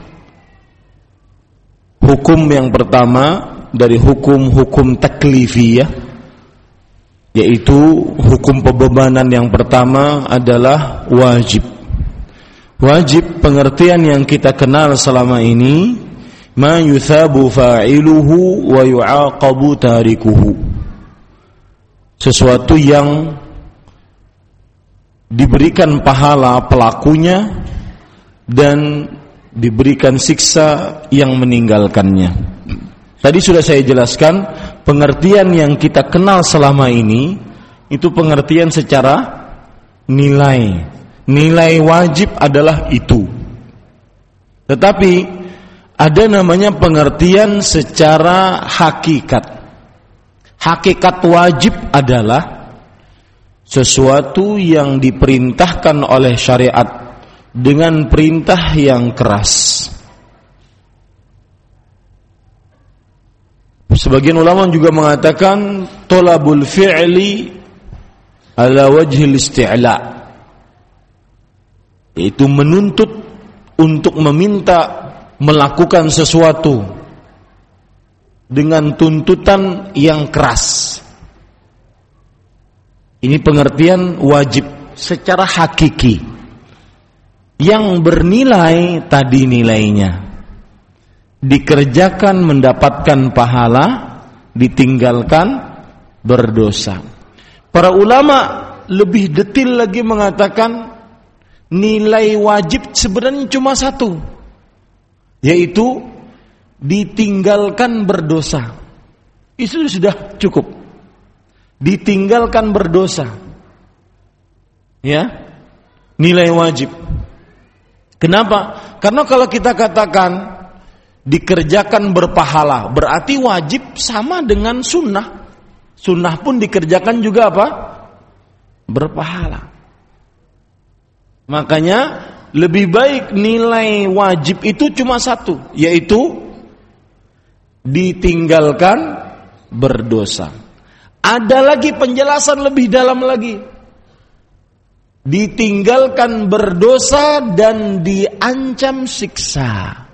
hukum yang pertama dari hukum-hukum taklifiyah, yaitu hukum pembebanan yang pertama adalah wajib. Wajib pengertian yang kita kenal selama ini, ma yuthabu fa'iluhu wa yu'aqabu tarikuhu. Sesuatu yang diberikan pahala pelakunya dan diberikan siksa yang meninggalkannya. Tadi sudah saya jelaskan pengertian yang kita kenal selama ini itu pengertian secara nilai. Nilai wajib adalah itu. Tetapi ada namanya pengertian secara hakikat. Hakikat wajib adalah sesuatu yang diperintahkan oleh syariat dengan perintah yang keras. Sebagian ulama juga mengatakan tolabul fi'li ala wajhil isti'la, yaitu menuntut untuk meminta melakukan sesuatu dengan tuntutan yang keras. Ini pengertian wajib secara hakiki yang bernilai tadi nilainya. Dikerjakan mendapatkan pahala, ditinggalkan berdosa. Para ulama lebih detail lagi mengatakan nilai wajib sebenarnya cuma satu, yaitu ditinggalkan berdosa. Itu sudah cukup. Ditinggalkan berdosa. Ya, nilai wajib. Kenapa? Karena kalau kita katakan dikerjakan berpahala, berarti wajib sama dengan sunnah. Sunnah pun dikerjakan juga apa? Berpahala. Makanya lebih baik nilai wajib itu cuma satu, yaitu ditinggalkan berdosa. Ada lagi penjelasan lebih dalam lagi. Ditinggalkan berdosa dan diancam siksa.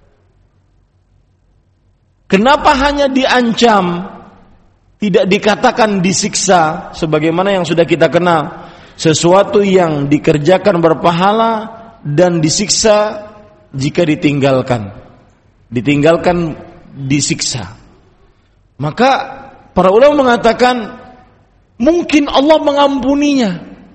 Kenapa hanya diancam, tidak dikatakan disiksa sebagaimana yang sudah kita kenal? Sesuatu yang dikerjakan berpahala dan disiksa jika ditinggalkan. Ditinggalkan disiksa. Maka para ulama mengatakan mungkin Allah mengampuninya.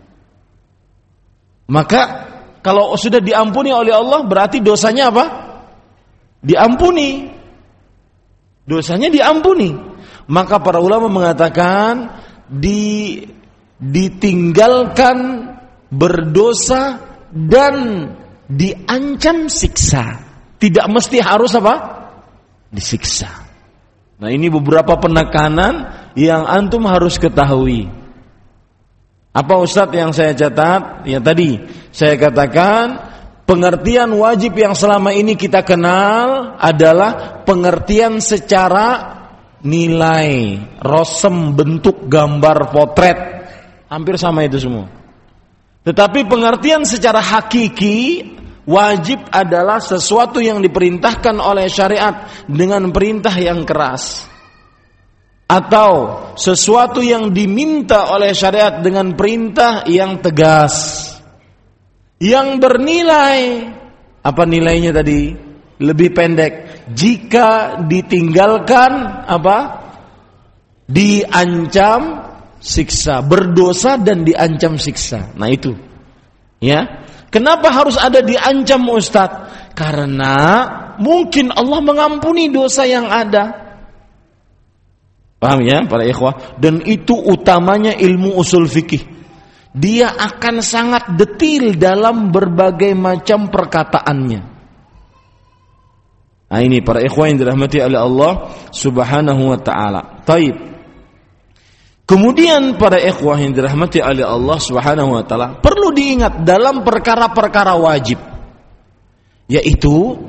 Maka kalau sudah diampuni oleh Allah berarti dosanya apa? Diampuni. Dosanya diampuni. Maka para ulama mengatakan di ditinggalkan berdosa dan diancam siksa. Tidak mesti harus apa? Disiksa. Nah, ini beberapa penekanan yang antum harus ketahui. Apa Ustadz yang saya catat? Ya tadi saya katakan pengertian wajib yang selama ini kita kenal adalah pengertian secara nilai, rosem, bentuk, gambar, potret, hampir sama itu semua. Tetapi pengertian secara hakiki, wajib adalah sesuatu yang diperintahkan oleh syariat dengan perintah yang keras, atau sesuatu yang diminta oleh syariat dengan perintah yang tegas, yang bernilai, apa nilainya tadi? Lebih pendek, jika ditinggalkan apa? Diancam siksa, berdosa dan diancam siksa. Nah itu, ya. Kenapa harus ada diancam Ustadz? Karena mungkin Allah mengampuni dosa yang ada. Paham ya para ikhwah? Dan itu utamanya ilmu usul fikih. Dia akan sangat detil dalam berbagai macam perkataannya. Nah ini para ikhwah yang dirahmati oleh Allah Subhanahu wa ta'ala. Taib. Kemudian para ikhwah yang dirahmati oleh Allah Subhanahu wa ta'ala, perlu diingat dalam perkara-perkara wajib, yaitu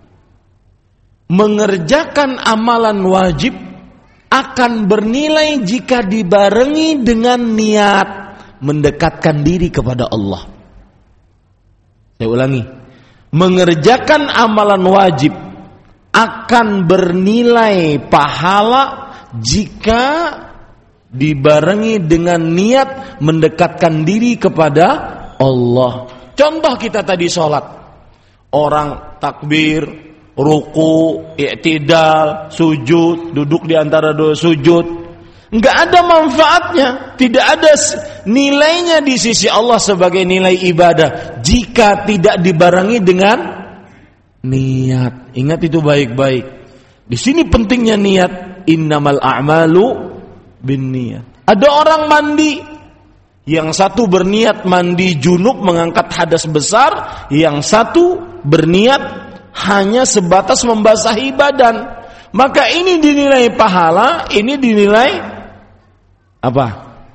mengerjakan amalan wajib akan bernilai jika dibarengi dengan niat mendekatkan diri kepada Allah. Saya ulangi, mengerjakan amalan wajib akan bernilai pahala jika dibarengi dengan niat mendekatkan diri kepada Allah. Contoh kita tadi sholat, orang takbir, ruku, i'tidal, sujud, duduk di antara dua sujud, enggak ada manfaatnya, tidak ada nilainya di sisi Allah sebagai nilai ibadah jika tidak dibarengi dengan niat. Ingat itu baik-baik. Di sini pentingnya niat. Innamal a'malu binniyat. Ada orang mandi, yang satu berniat mandi junub mengangkat hadas besar, yang satu berniat hanya sebatas membasahi badan. Maka ini dinilai pahala, ini dinilai apa?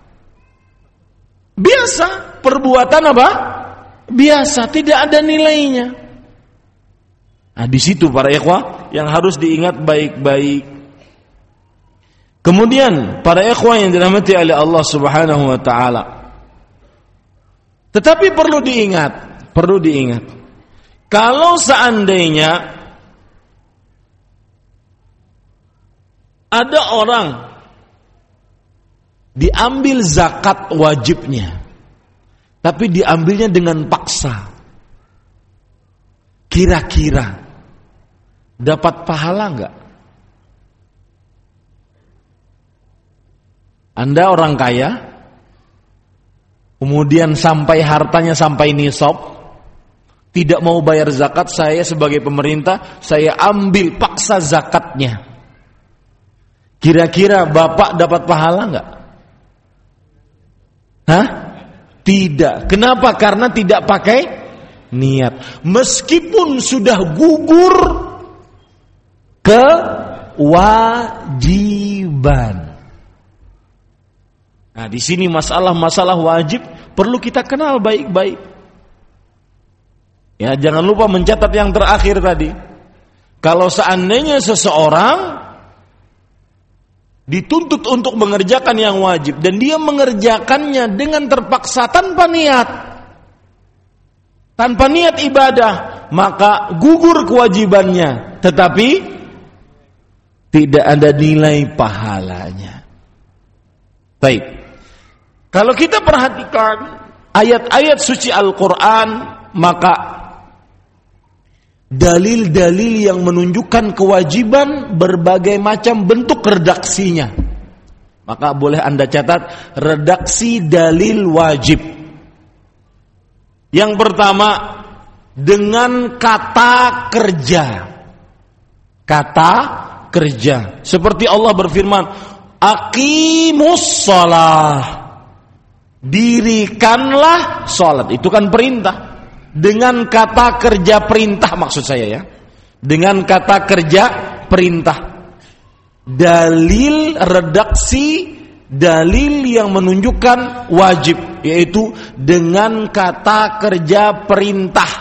Biasa, perbuatan apa? Biasa, tidak ada nilainya. Nah, di situ para ikhwah yang harus diingat baik-baik. Kemudian para ikhwah yang dirahmati oleh Allah Subhanahu wa ta'ala, tetapi perlu diingat, perlu diingat, kalau seandainya ada orang diambil zakat wajibnya, tapi diambilnya dengan paksa, kira-kira dapat pahala enggak? Anda orang kaya, kemudian sampai hartanya sampai nisab, tidak mau bayar zakat, saya sebagai pemerintah, saya ambil paksa zakatnya. Kira-kira Bapak dapat pahala enggak? Hah? Tidak. Kenapa? Karena tidak pakai niat. Meskipun sudah gugur kewajiban. Nah, di sini masalah-masalah wajib perlu kita kenal baik-baik. Ya, jangan lupa mencatat yang terakhir tadi. Kalau seandainya seseorang dituntut untuk mengerjakan yang wajib dan dia mengerjakannya dengan terpaksa tanpa niat, tanpa niat ibadah, maka gugur kewajibannya, tetapi tidak ada nilai pahalanya. Baik. Kalau kita perhatikan ayat-ayat suci Al-Quran, maka dalil-dalil yang menunjukkan kewajiban berbagai macam bentuk redaksinya. Maka boleh Anda catat redaksi dalil wajib. Yang pertama, dengan kata kerja. Kata kerja. Seperti Allah berfirman, aqimus shalah. Dirikanlah salat. Itu kan perintah. Dengan kata kerja perintah maksud saya ya. Dengan kata kerja perintah. Dalil redaksi dalil yang menunjukkan wajib, yaitu dengan kata kerja perintah.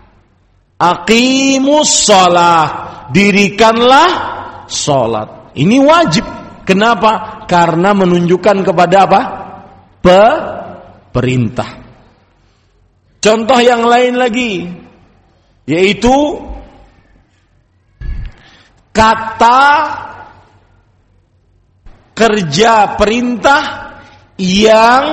Aqimus shalah. Dirikanlah salat. Ini wajib. Kenapa? Karena menunjukkan kepada apa? Pe perintah. Contoh yang lain lagi, yaitu kata kerja perintah yang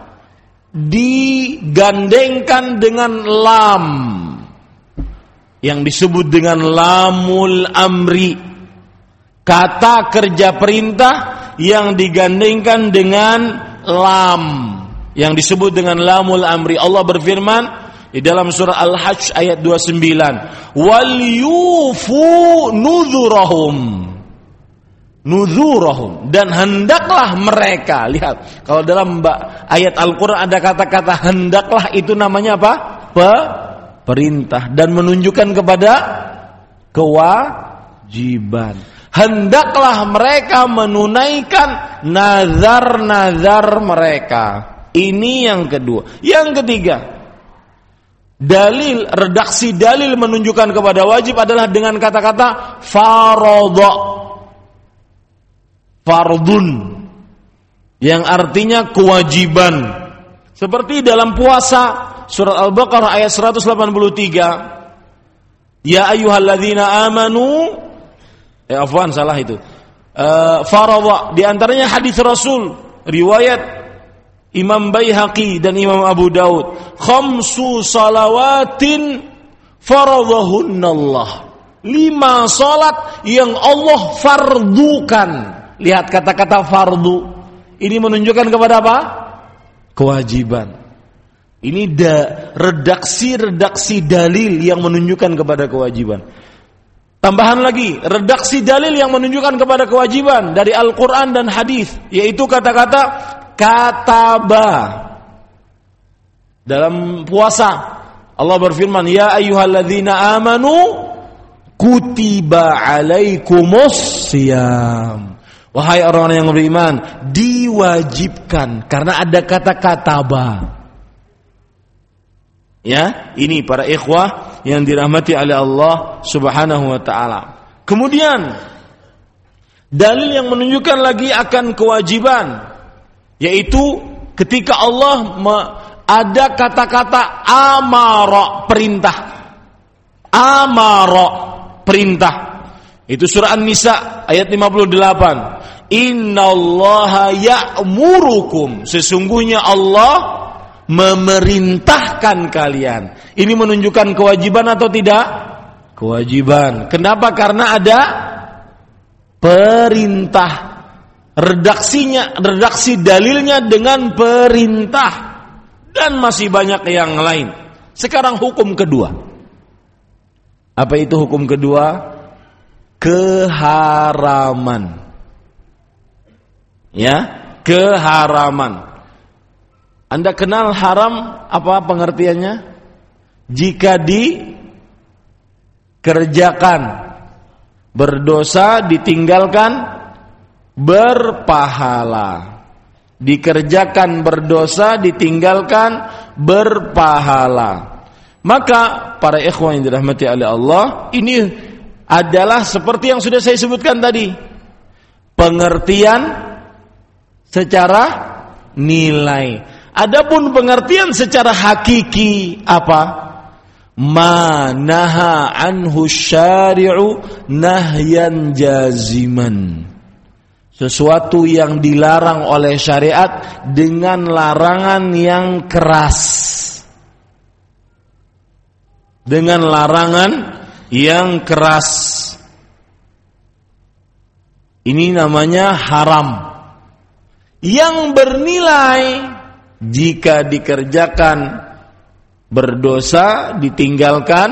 digandengkan dengan lam, yang disebut dengan lamul amri. Kata kerja perintah yang digandengkan dengan lam, yang disebut dengan lamul amri. Allah berfirman di dalam surah Al-Hajj ayat dua puluh sembilan, wal yufu nuzurahum. Nuzurahum, dan hendaklah mereka. Lihat, kalau dalam ayat Al-Qur'an ada kata-kata hendaklah, itu namanya apa? Pe perintah dan menunjukkan kepada kewajiban. Hendaklah mereka menunaikan nazar-nazar mereka. Ini yang kedua. Yang ketiga, dalil, redaksi dalil menunjukkan kepada wajib adalah dengan kata-kata faradha, fardun, yang artinya kewajiban. Seperti dalam puasa, surat Al-Baqarah ayat seratus delapan puluh tiga, ya ayyuhalladzina amanu, eh afwan salah itu. Uh, faradha, di antaranya hadis Rasul riwayat Imam Baihaqi dan Imam Abu Daud, khamsu salawatin faradhahunnallah. Lima salat yang Allah fardukan. Lihat kata-kata fardu. Ini menunjukkan kepada apa? Kewajiban. Ini da, redaksi-redaksi dalil yang menunjukkan kepada kewajiban. Tambahan lagi, redaksi dalil yang menunjukkan kepada kewajiban dari Al-Quran dan hadis, yaitu kata-kata kataba. Dalam puasa Allah berfirman, ya ayyuhalladzina amanu kutiba alaikumus siyam. Wahai orang-orang yang beriman, diwajibkan, karena ada kata kataba. Ya, ini para ikhwah yang dirahmati oleh Allah Subhanahu wa taala. Kemudian dalil yang menunjukkan lagi akan kewajiban, yaitu ketika Allah me- ada kata-kata amara, perintah. Amara, perintah. Itu surah An-Nisa ayat lima puluh delapan. Innallaha ya'murukum, sesungguhnya Allah memerintahkan kalian. Ini menunjukkan kewajiban atau tidak? Kewajiban. Kenapa? Karena ada perintah. Redaksinya, redaksi dalilnya dengan perintah. Dan masih banyak yang lain. Sekarang hukum kedua. Apa itu hukum kedua? Keharaman. Ya, keharaman. Anda kenal haram apa pengertiannya? jika dikerjakan, berdosa ditinggalkan berpahala. Dikerjakan berdosa ditinggalkan berpahala. Maka para ikhwan yang dirahmati oleh Allah, ini adalah seperti yang sudah saya sebutkan tadi, pengertian secara nilai. Adapun pengertian secara hakiki apa? Ma naha anhu syari'u nahyan jaziman. Sesuatu yang dilarang oleh syariat dengan larangan yang keras. Dengan larangan yang keras. Ini namanya haram. Yang bernilai jika dikerjakan berdosa, ditinggalkan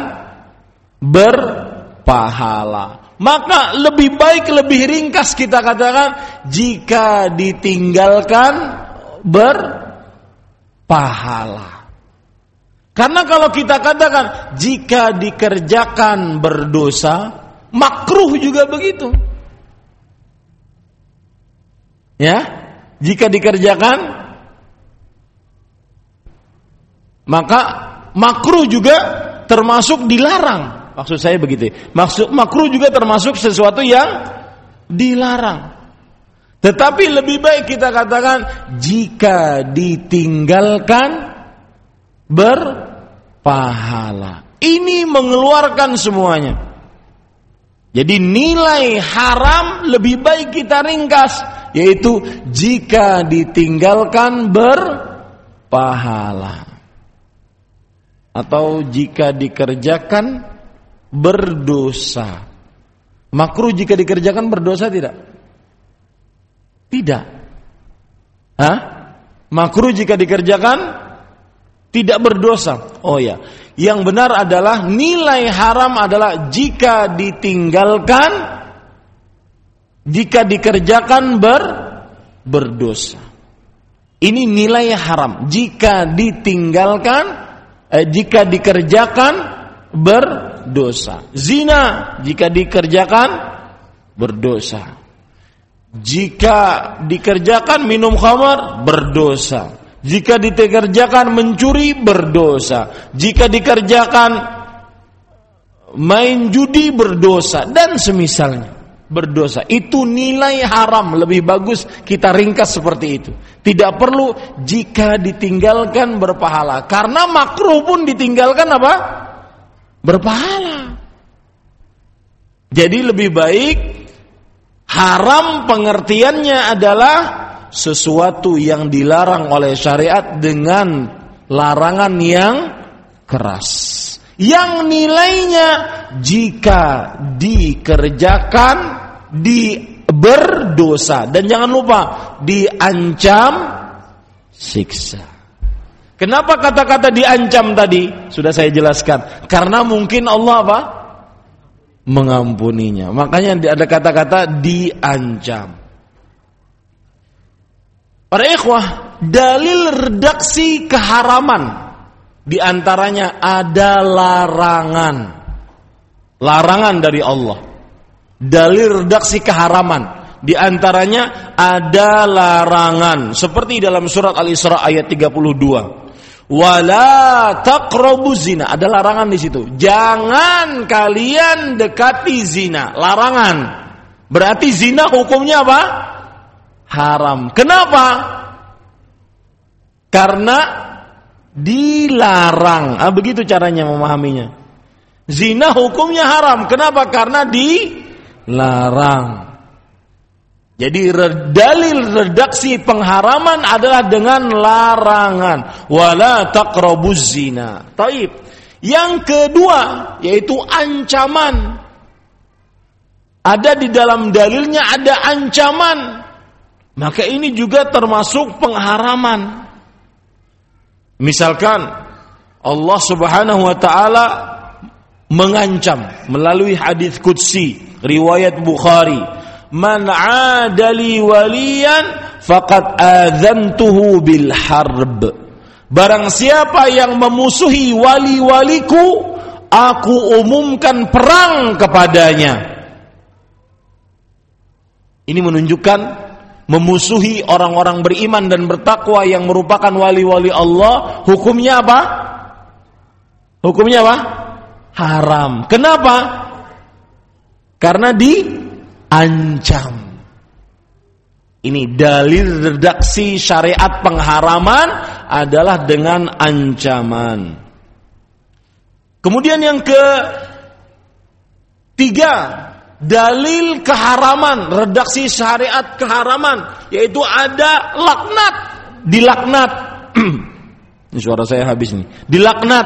berpahala. Maka lebih baik, lebih ringkas kita katakan, jika ditinggalkan berpahala. Karena kalau kita katakan jika dikerjakan berdosa, makruh juga begitu. Ya, jika dikerjakan, maka makruh juga termasuk dilarang. Maksud saya begitu. Maksud makruh juga termasuk sesuatu yang dilarang. Tetapi lebih baik kita katakan jika ditinggalkan berpahala. Ini mengeluarkan semuanya. Jadi nilai haram lebih baik kita ringkas, yaitu jika ditinggalkan berpahala. Atau jika dikerjakan berdosa. Makruh jika dikerjakan berdosa tidak? Tidak. Hah? Makruh jika dikerjakan tidak berdosa. Oh ya, yang benar adalah nilai haram adalah jika ditinggalkan, jika dikerjakan ber berdosa. Ini nilai haram. Jika ditinggalkan, eh, jika dikerjakan berdosa. Zina jika dikerjakan berdosa. Jika dikerjakan minum khamar berdosa. Jika dikerjakan mencuri berdosa. Jika dikerjakan main judi berdosa dan semisalnya. Berdosa. Itu nilai haram. Lebih bagus kita ringkas seperti itu. Tidak perlu jika ditinggalkan berpahala. Karena makruh pun ditinggalkan apa? Berpahala. Jadi lebih baik haram pengertiannya adalah sesuatu yang dilarang oleh syariat dengan larangan yang keras. Yang nilainya jika dikerjakan di berdosa, dan jangan lupa diancam siksa. Kenapa kata-kata diancam tadi? Sudah saya jelaskan. Karena mungkin Allah apa? Mengampuninya. Makanya ada kata-kata diancam. Para ikhwah, dalil redaksi keharaman di antaranya ada larangan. Larangan dari Allah. Dalil redaksi keharaman di antaranya ada larangan. Seperti dalam surat Al-Isra ayat tiga puluh dua. Wala taqrabu zina. Ada larangan di situ. Jangan kalian dekati zina. Larangan. Berarti zina hukumnya apa? Haram. Kenapa? Karena dilarang. Ah, begitu caranya memahaminya. Zina hukumnya haram. Kenapa? Karena dilarang. Jadi dalil redaksi pengharaman adalah dengan larangan. Wala taqrabuz zina. Taib. Yang kedua yaitu ancaman. Ada di dalam dalilnya ada ancaman. Maka ini juga termasuk pengharaman. Misalkan Allah Subhanahu wa taala mengancam melalui hadis qudsi riwayat Bukhari, "Man 'adali waliyan faqad adzantuhu bil harb." barang siapa yang memusuhi wali-waliku, aku umumkan perang kepadanya. Ini menunjukkan memusuhi orang-orang beriman dan bertakwa yang merupakan wali-wali Allah, hukumnya apa? Hukumnya apa? Haram. Kenapa? Karena diancam. Ini dalil redaksi syariat pengharaman adalah dengan ancaman. Kemudian yang ketiga, dalil keharaman, redaksi syariat keharaman, yaitu ada laknat, dilaknat. Ini suara saya habis nih. Dilaknat.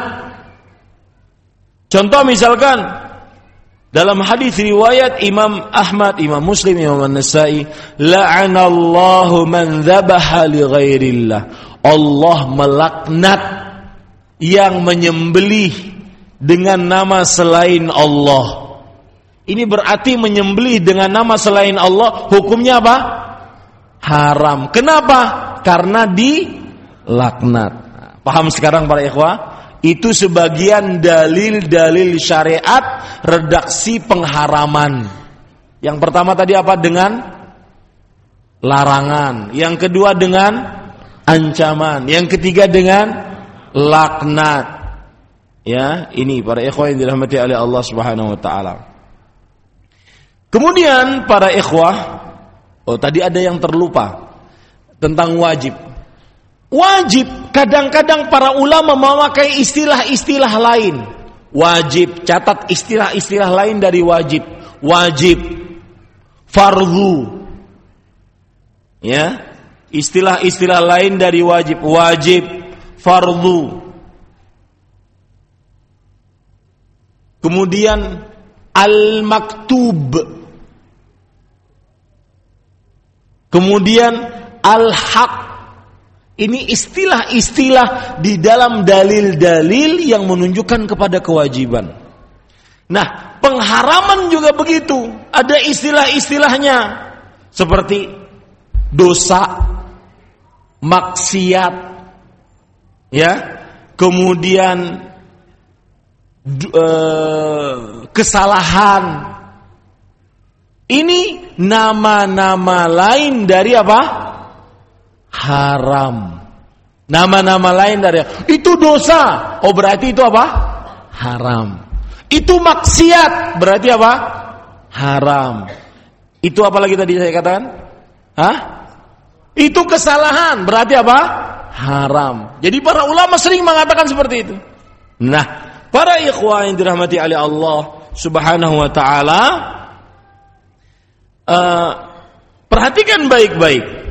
Contoh misalkan dalam hadis riwayat Imam Ahmad, Imam Muslim, Imam An-Nasa'i, la'anallahu man dzabaha li ghairillah. Allah melaknat yang menyembelih dengan nama selain Allah. Ini berarti menyembelih dengan nama selain Allah hukumnya apa? Haram. Kenapa? Karena dilaknat. Paham sekarang para ikhwah? Itu sebagian dalil-dalil syariat redaksi pengharaman. Yang pertama tadi apa? Dengan larangan. Yang kedua dengan ancaman. Yang ketiga dengan laknat. Ya, ini para ikhwah yang dirahmati oleh Allah Subhanahu wa taala. Kemudian para ikhwah, oh tadi ada yang terlupa tentang wajib. Wajib, kadang-kadang para ulama memakai istilah-istilah lain. Wajib, catat istilah-istilah lain dari wajib. Wajib, fardu. Ya, istilah-istilah lain dari wajib. Wajib, fardu. Kemudian al-maktub. Kemudian al-haq. Ini istilah-istilah di dalam dalil-dalil yang menunjukkan kepada kewajiban. Nah, pengharaman juga begitu. Ada istilah-istilahnya. Seperti dosa, maksiat, ya, kemudian uh, kesalahan. Ini nama-nama lain dari apa? Haram. Nama-nama lain dari itu dosa. Oh berarti itu apa? Haram. Itu maksiat. Berarti apa? Haram. Itu apa lagi tadi saya katakan? Hah? Itu kesalahan. Berarti apa? Haram. Jadi para ulama sering mengatakan seperti itu. Nah, para ikhwah yang dirahmati oleh Allah Subhanahu wa taala, uh, perhatikan baik-baik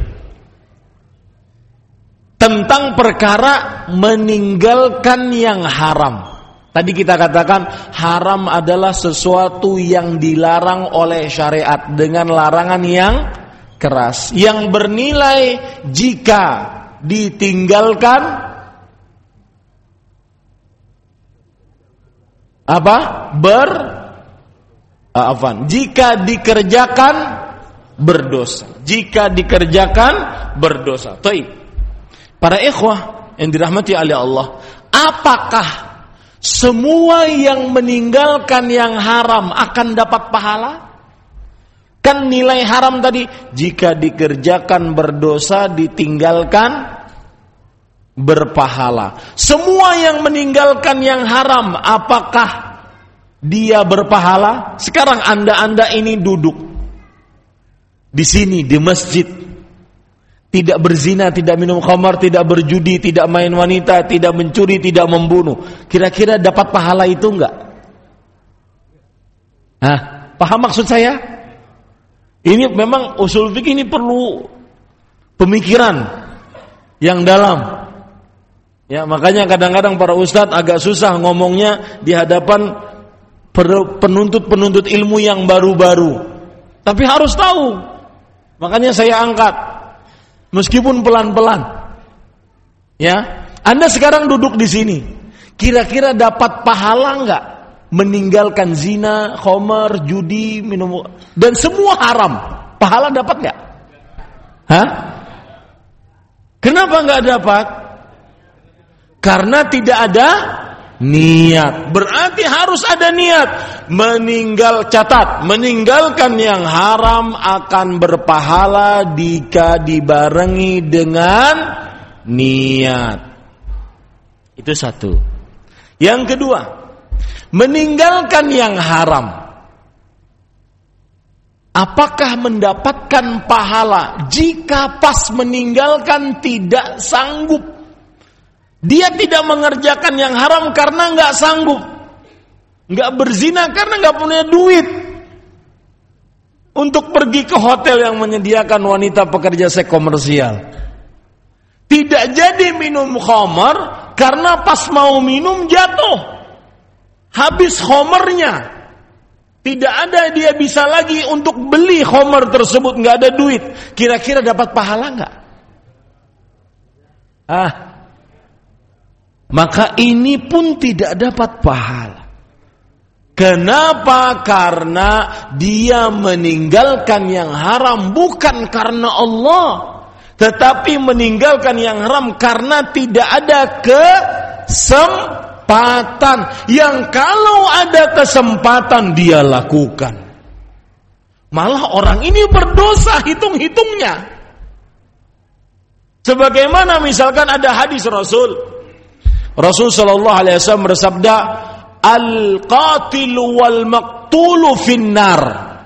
tentang perkara meninggalkan yang haram. Tadi kita katakan haram adalah sesuatu yang dilarang oleh syariat dengan larangan yang keras, yang bernilai jika ditinggalkan apa? Ber afan. Jika dikerjakan berdosa. Jika dikerjakan berdosa. Baik. Para ikhwah yang dirahmati oleh Allah, apakah semua yang meninggalkan yang haram akan dapat pahala? Kan nilai haram tadi, jika dikerjakan berdosa, ditinggalkan berpahala. Semua yang meninggalkan yang haram, apakah dia berpahala? Sekarang anda-anda ini duduk di sini di masjid, tidak berzina, tidak minum khamar, tidak berjudi, tidak main wanita, tidak mencuri, tidak membunuh. Kira-kira dapat pahala itu enggak? Hah? Paham maksud saya? Ini memang usul fikih ini perlu pemikiran yang dalam. Ya, makanya kadang-kadang para ustadz agak susah ngomongnya di hadapan penuntut-penuntut ilmu yang baru-baru. Tapi harus tahu. Makanya saya angkat. Meskipun pelan-pelan. Ya, Anda sekarang duduk di sini. Kira-kira dapat pahala enggak meninggalkan zina, khamar, judi, minum dan semua haram? Pahala dapat enggak? Hah? Kenapa enggak dapat? Karena tidak ada niat. Berarti harus ada niat. Meninggal, catat, meninggalkan yang haram akan berpahala jika dibarengi dengan niat. Itu satu. Yang kedua, meninggalkan yang haram, apakah mendapatkan pahala jika pas meninggalkan tidak sanggup? Dia tidak mengerjakan yang haram karena nggak sanggup, nggak berzina karena nggak punya duit untuk pergi ke hotel yang menyediakan wanita pekerja seks komersial. Tidak jadi minum khamar karena pas mau minum jatuh, habis khamarnya. Tidak ada dia bisa lagi untuk beli khamar tersebut, nggak ada duit. Kira-kira dapat pahala nggak? Ah, maka ini pun tidak dapat pahala. Kenapa? Karena dia meninggalkan yang haram bukan karena Allah, tetapi meninggalkan yang haram karena tidak ada kesempatan yang kalau ada kesempatan dia lakukan. Malah orang ini berdosa hitung-hitungnya. Sebagaimana misalkan ada hadis Rasul. Rasul sallallahu alaihi wasallam bersabda, "Al-qatilu wal maqtulu finnar."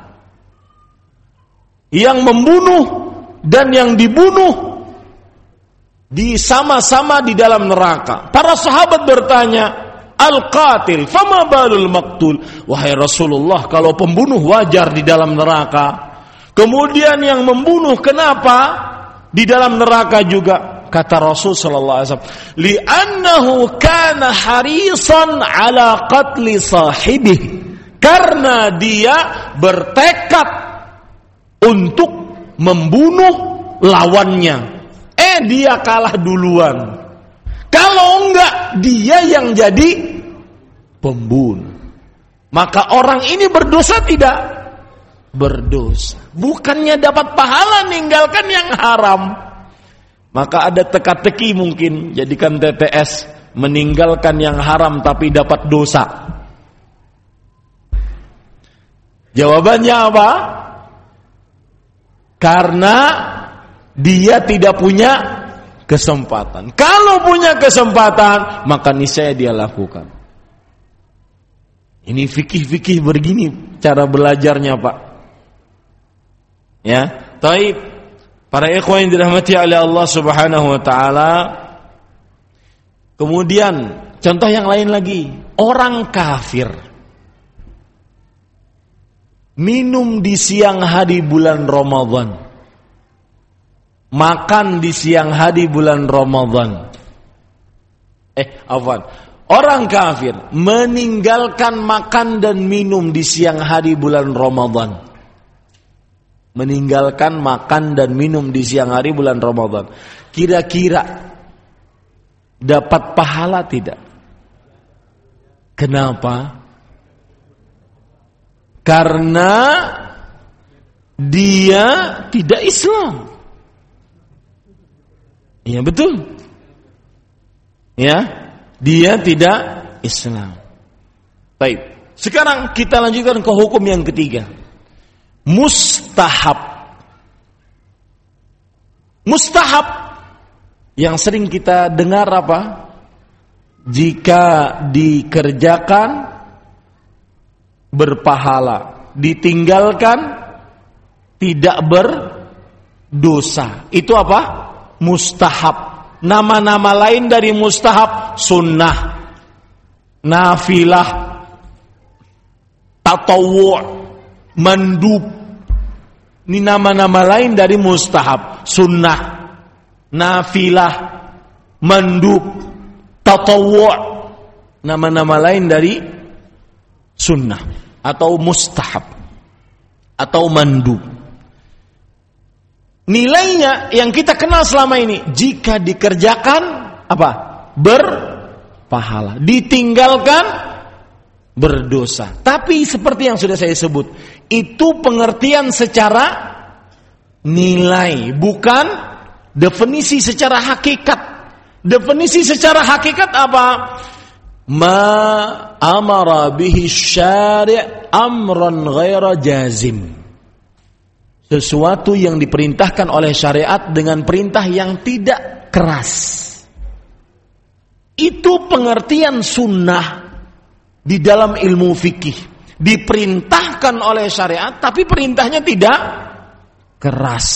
Yang membunuh dan yang dibunuh di sama-sama di dalam neraka. Para sahabat bertanya, "Al-qatil, fama balul maqtul?" Wahai Rasulullah, kalau pembunuh wajar di dalam neraka, kemudian yang membunuh kenapa di dalam neraka juga? Kata Rasul sallallahu alaihi wasallam, "Li'annahu kana harisan ala qatli sahibih." Karena dia bertekad untuk membunuh lawannya. Eh dia kalah duluan. Kalau enggak dia yang jadi pembunuh. Maka orang ini berdosa tidak? Berdosa. Bukannya dapat pahala ninggalkan yang haram. Maka ada teka-teki mungkin, jadikan T T S, meninggalkan yang haram tapi dapat dosa. Jawabannya apa? Karena dia tidak punya kesempatan. Kalau punya kesempatan, maka niscaya dia lakukan. Ini fikih-fikih begini cara belajarnya, Pak. Ya, taib. Para ikhwan yang dirahmati oleh Allah Subhanahu wa taala. Kemudian contoh yang lain lagi, orang kafir minum di siang hari bulan Ramadan, makan di siang hari bulan Ramadan. Eh, afwan. Orang kafir meninggalkan makan dan minum di siang hari bulan Ramadan. Meninggalkan makan dan minum di siang hari bulan Ramadan. Kira-kira dapat pahala tidak? Kenapa? Karena dia tidak Islam. Ya betul. Ya, dia tidak Islam. Baik. Sekarang kita lanjutkan ke hukum yang ketiga. Mustahab. Mustahab yang sering kita dengar apa? Jika dikerjakan berpahala, ditinggalkan tidak berdosa. Itu apa? Mustahab. Nama-nama lain dari mustahab: sunnah, nafilah, tatawwu', mandub. Ini nama-nama lain dari mustahab: sunnah, nafilah, mandub, tatawwu'. Nama-nama lain dari sunnah atau mustahab atau mandub. Nilainya yang kita kenal selama ini, jika dikerjakan apa? Berpahala, ditinggalkan berdosa. Tapi seperti yang sudah saya sebut, itu pengertian secara nilai, bukan definisi secara hakikat. Definisi secara hakikat apa? Ma amara bihi syari' amran ghaira jazim. Sesuatu yang diperintahkan oleh syariat dengan perintah yang tidak keras. Itu pengertian sunnah di dalam ilmu fikih. Diperintahkan oleh syariat tapi perintahnya tidak keras.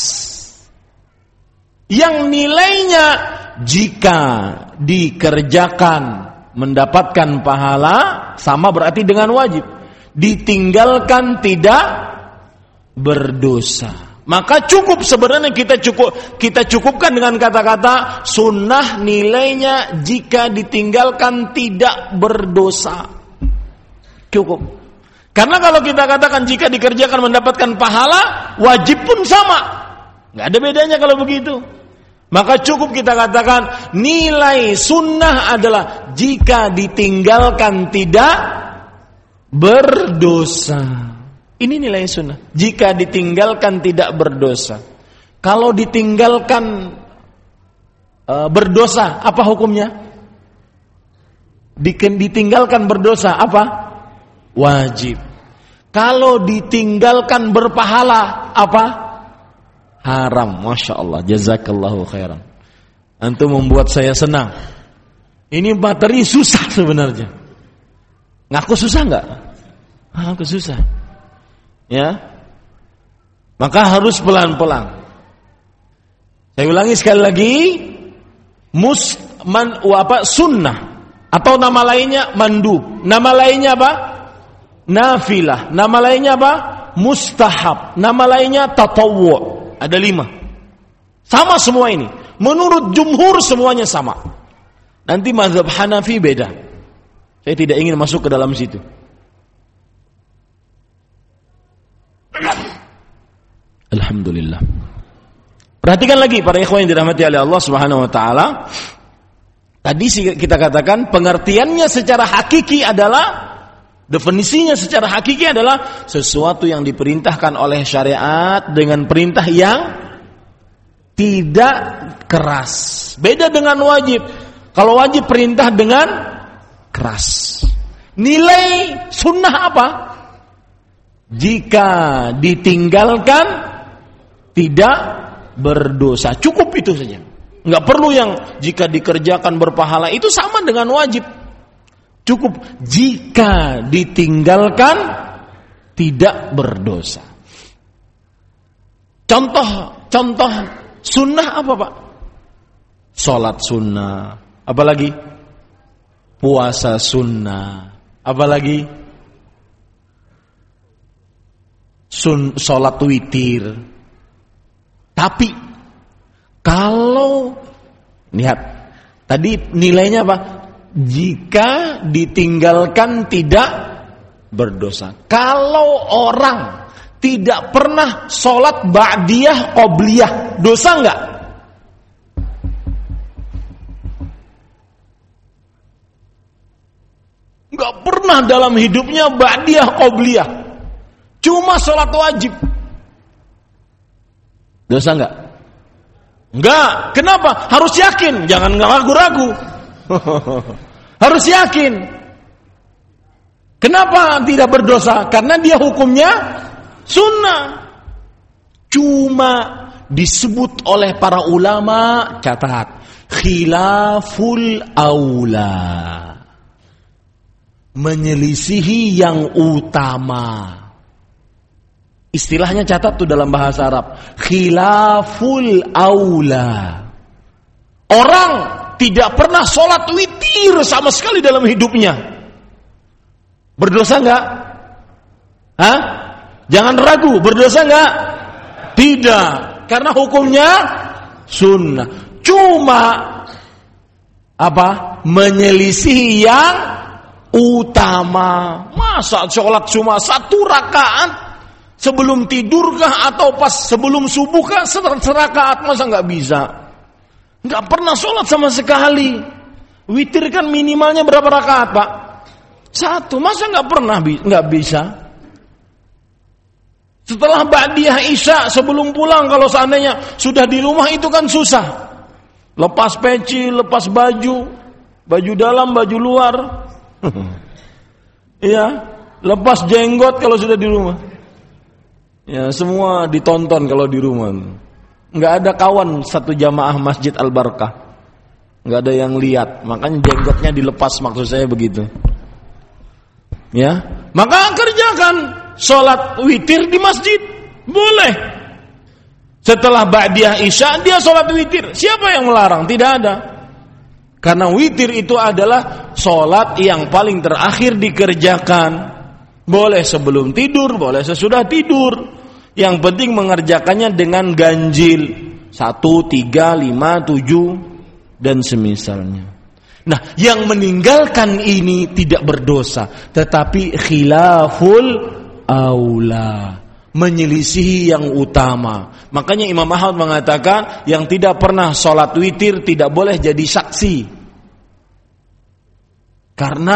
Yang nilainya jika dikerjakan mendapatkan pahala sama berarti dengan wajib. Ditinggalkan tidak berdosa. Maka cukup sebenarnya kita cukup kita cukupkan dengan kata-kata sunnah nilainya jika ditinggalkan tidak berdosa. Cukup. Karena kalau kita katakan jika dikerjakan mendapatkan pahala, wajib pun sama. Nggak ada bedanya kalau begitu. Maka cukup kita katakan nilai sunnah adalah jika ditinggalkan tidak berdosa. Ini nilai sunnah. Jika ditinggalkan tidak berdosa. Kalau ditinggalkan e, berdosa, apa hukumnya? Ditinggalkan berdosa, apa? Wajib. Kalau ditinggalkan berpahala, apa? Haram. Masya Allah. Jazakallahu khairan. Antum membuat saya senang. Ini materi susah sebenarnya. Ngaku susah nggak? Ngaku susah. Ya, maka harus pelan-pelan. Saya ulangi sekali lagi, mus man apa sunnah atau nama lainnya mandub, nama lainnya apa? Nafilah, nama lainnya apa? Mustahab, nama lainnya tatawwu. Ada lima. Sama semua ini. Menurut jumhur semuanya sama. Nanti mazhab Hanafi beda. Saya tidak ingin masuk ke dalam situ. Alhamdulillah. Perhatikan lagi para ikhwan yang dirahmati oleh Allah Subhanahu wa taala. Tadi kita katakan pengertiannya secara hakiki adalah definisinya secara hakiki adalah sesuatu yang diperintahkan oleh syariat dengan perintah yang tidak keras. Beda dengan wajib. Kalau wajib perintah dengan keras. Nilai sunnah apa? Jika ditinggalkan tidak berdosa. Cukup itu saja. Enggak perlu yang jika dikerjakan berpahala. Itu sama dengan wajib. Cukup jika ditinggalkan tidak berdosa. Contoh contoh sunnah apa Pak? Salat sunnah. Apalagi? Puasa sunnah. Apalagi? Sun, sholat witir. Tapi kalau lihat tadi nilainya apa? Jika ditinggalkan tidak berdosa. Kalau orang tidak pernah sholat ba'diyah qobliyah, dosa enggak? Enggak pernah dalam hidupnya ba'diyah qobliyah. Cuma sholat wajib. Dosa enggak? Enggak. Kenapa? Harus yakin. Jangan ragu-ragu. Harus yakin. Kenapa tidak berdosa? Karena dia hukumnya sunnah. Cuma disebut oleh para ulama, catat, khilaful aula. Menyelisihi yang utama. Istilahnya catat tuh dalam bahasa Arab. Khilaful aula. Orang tidak pernah sholat witir sama sekali dalam hidupnya. Berdosa enggak? Hah? Jangan ragu, berdosa enggak? Tidak. Karena hukumnya sunnah. Cuma apa? Menyelisih yang utama. Masa sholat cuma satu rakaat? Sebelum tidurkah atau pas sebelum subuhkah serakaat? Masa nggak bisa? Nggak pernah sholat sama sekali. Witir kan minimalnya berapa rakaat Pak? Satu. Masa nggak pernah nggak bisa? Setelah ba'diyah isya sebelum pulang kalau seandainya sudah di rumah itu kan susah. Lepas peci, lepas baju, baju dalam, baju luar. Iya, lepas jenggot kalau sudah di rumah. Ya, semua ditonton kalau di rumah. Enggak ada kawan satu jamaah Masjid Al-Barakah. Enggak ada yang lihat, makanya jenggotnya dilepas, maksud saya begitu. Ya, maka kerjakan sholat witir di masjid, boleh. Setelah ba'diyah isya dia sholat witir. Siapa yang melarang? Tidak ada. Karena witir itu adalah sholat yang paling terakhir dikerjakan. Boleh sebelum tidur, boleh sesudah tidur. Yang penting mengerjakannya dengan ganjil. Satu, tiga, lima, tujuh, dan semisalnya. Nah, yang meninggalkan ini tidak berdosa, tetapi khilaful aula, menyelisihi yang utama. Makanya Imam Ahmad mengatakan yang tidak pernah sholat witir tidak boleh jadi saksi, karena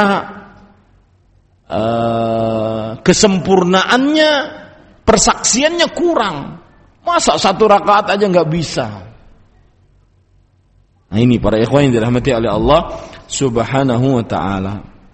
uh, kesempurnaannya, persaksiannya kurang. Masa satu rakaat aja nggak bisa? Nah ini para ikhwan yang dirahmati oleh Allah Subhanahu wa ta'ala.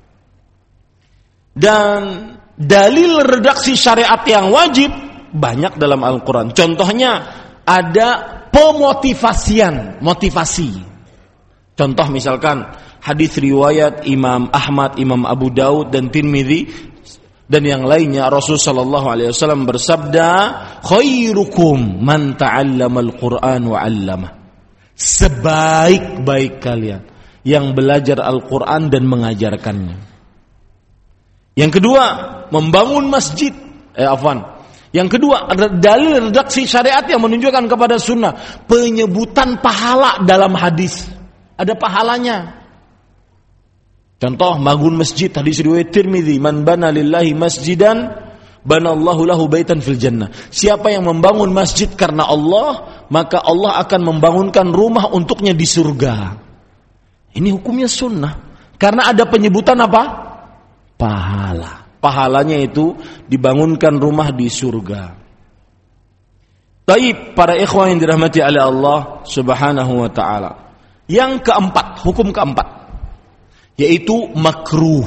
Dan dalil redaksi syariat yang wajib banyak dalam Al-Quran. Contohnya ada pemotivasian, motivasi. Contoh misalkan hadis riwayat Imam Ahmad, Imam Abu Daud dan Tirmidzi dan yang lainnya, Rasulullah sallallahu alaihi wasallam bersabda, khairukum man ta'allamal Qur'an wa 'allamah. Sebaik-baik kalian yang belajar Al-Quran dan mengajarkannya. Yang kedua, membangun masjid. Eh, afwan. Yang kedua, ada dalil redaksi syariat yang menunjukkan kepada sunnah. Penyebutan pahala dalam hadis. Ada pahalanya. Contoh, bangun masjid. Hadis riwayat Tirmidzi, man bana lillahi masjidan banallahu lahu baitan fil jannah. Siapa yang membangun masjid karena Allah, maka Allah akan membangunkan rumah untuknya di surga. Ini hukumnya sunnah. Karena ada penyebutan apa? Pahala. Pahalanya itu dibangunkan rumah di surga. Taib, para ikhwan yang dirahmati oleh Allah Subhanahu wa ta'ala. Yang keempat, hukum keempat, yaitu makruh.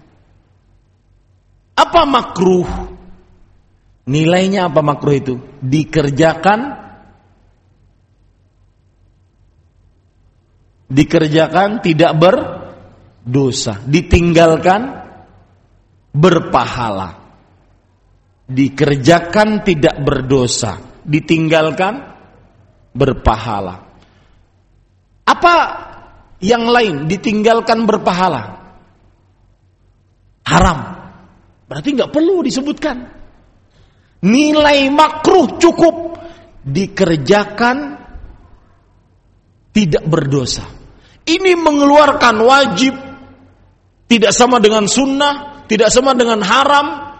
Apa makruh? Nilainya apa makruh itu? Dikerjakan Dikerjakan tidak berdosa, ditinggalkan berpahala. Dikerjakan tidak berdosa, ditinggalkan berpahala. Apa yang lain ditinggalkan berpahala? Haram. Berarti nggak perlu disebutkan. Nilai makruh cukup, dikerjakan tidak berdosa. Ini mengeluarkan wajib, tidak sama dengan sunnah, tidak sama dengan haram.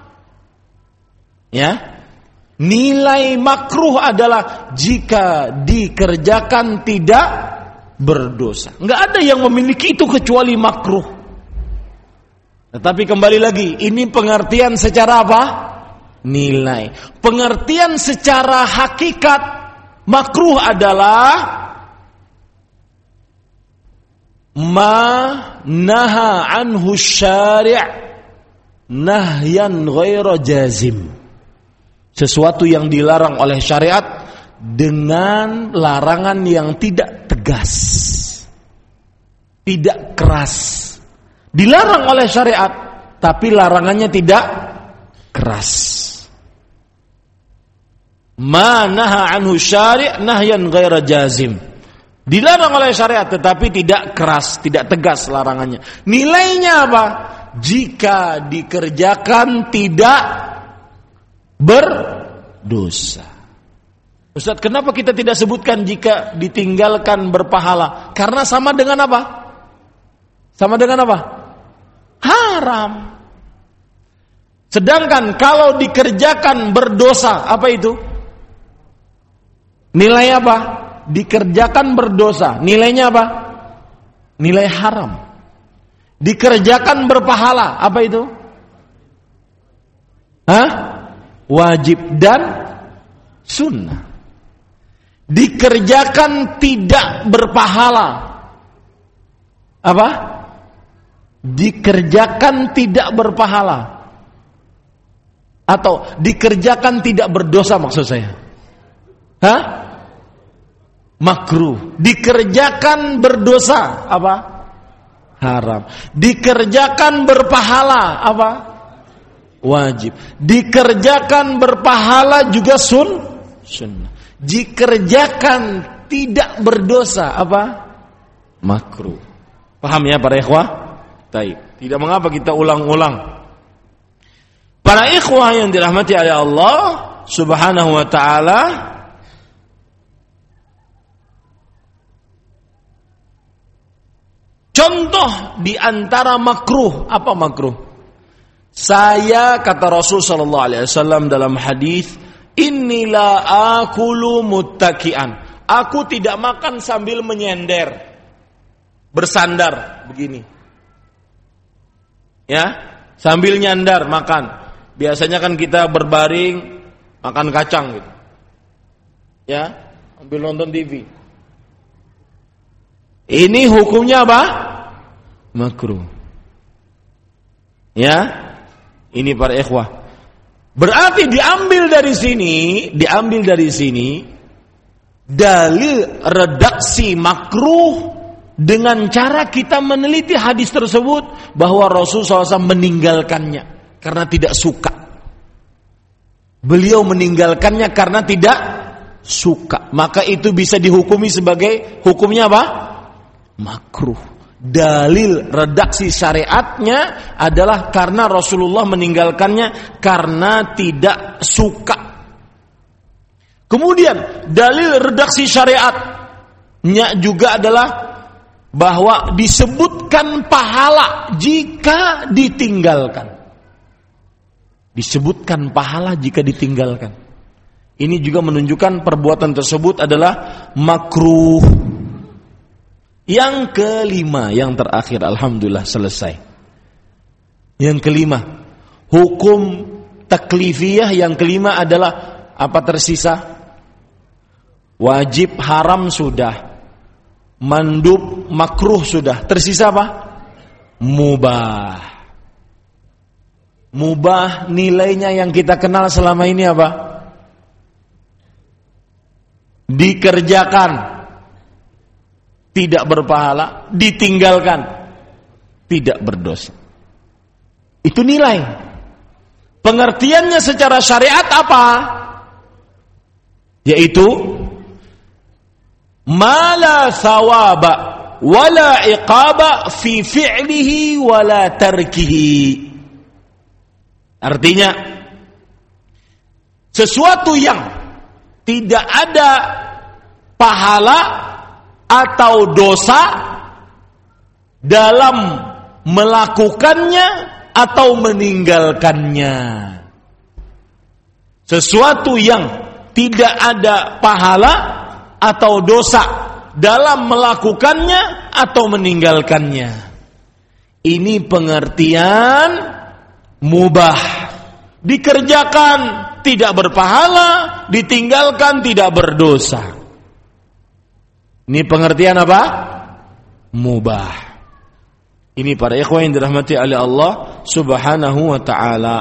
Ya, nilai makruh adalah jika dikerjakan tidak berdosa. Enggak ada yang memiliki itu kecuali makruh. Tetapi kembali lagi, ini pengertian secara apa? Nilai. Pengertian secara hakikat makruh adalah ma naha anhu syari' nahyan ghaira jazim. Sesuatu yang dilarang oleh syariat dengan larangan yang tidak tegas, tidak keras. Dilarang oleh syariat tapi larangannya tidak keras. Ma naha anhu syari' nahyan ghaira jazim. Dilarang oleh syariat tetapi tidak keras, tidak tegas larangannya. Nilainya apa? Jika dikerjakan tidak berdosa. Ustaz, kenapa kita tidak sebutkan jika ditinggalkan berpahala? Karena sama dengan apa? Sama dengan apa? Haram. Sedangkan kalau dikerjakan berdosa, apa itu? Nilai apa? Dikerjakan berdosa, nilainya apa? Nilai haram. Dikerjakan berpahala, apa itu? Hah? Wajib dan sunnah. dikerjakan tidak berpahala. Apa? Dikerjakan tidak berpahala. Atau dikerjakan tidak berdosa maksud saya. Hah? Makruh. Dikerjakan berdosa. Apa? Haram. Dikerjakan berpahala. Apa? Wajib. Dikerjakan berpahala juga sun, sunnah. Dikerjakan tidak berdosa. Apa? Makruh. Paham ya para ikhwah? Taib. Tidak mengapa kita ulang-ulang. Para ikhwah yang dirahmati oleh Allah Subhanahu wa ta'ala, contoh di antara makruh, apa makruh? Saya, kata Rasul sallallahu alaihi wasallam dalam hadis, "Innila akulu muttaki'an." Aku tidak makan sambil menyender, bersandar begini. Ya, sambil nyandar makan. Biasanya kan kita berbaring makan kacang gitu. Ya, sambil nonton T V. Ini hukumnya apa? Makruh. Ya, ini para ikhwah. Berarti diambil dari sini, diambil dari sini dalil redaksi makruh dengan cara kita meneliti hadis tersebut bahwa Rasulullah shallallahu alaihi wasallam meninggalkannya karena tidak suka. Beliau meninggalkannya karena tidak suka. Maka itu bisa dihukumi sebagai hukumnya apa? Makruh. Dalil redaksi syariatnya adalah karena Rasulullah meninggalkannya karena tidak suka. Kemudian dalil redaksi syariatnya juga adalah bahwa disebutkan pahala jika ditinggalkan. Disebutkan pahala jika ditinggalkan. Ini juga menunjukkan perbuatan tersebut adalah makruh. Yang kelima, yang terakhir, alhamdulillah selesai. Yang kelima, hukum taklifiyah yang kelima adalah apa tersisa? Wajib haram sudah, mandub makruh sudah. Tersisa apa? Mubah. Mubah nilainya yang kita kenal selama ini apa? Dikerjakan tidak berpahala, ditinggalkan tidak berdosa. Itu nilai. Pengertiannya secara syariat apa? Yaitu mala thawaba wala iqaba fi fi'lihi wala tarkihi. Artinya sesuatu yang tidak ada pahala atau dosa dalam melakukannya atau meninggalkannya. Sesuatu yang tidak ada pahala atau dosa dalam melakukannya atau meninggalkannya. Ini pengertian mubah. Dikerjakan tidak berpahala, ditinggalkan tidak berdosa. Ini pengertian apa? Mubah. Ini para ikhwan yang dirahmati oleh Allah Subhanahu wa ta'ala.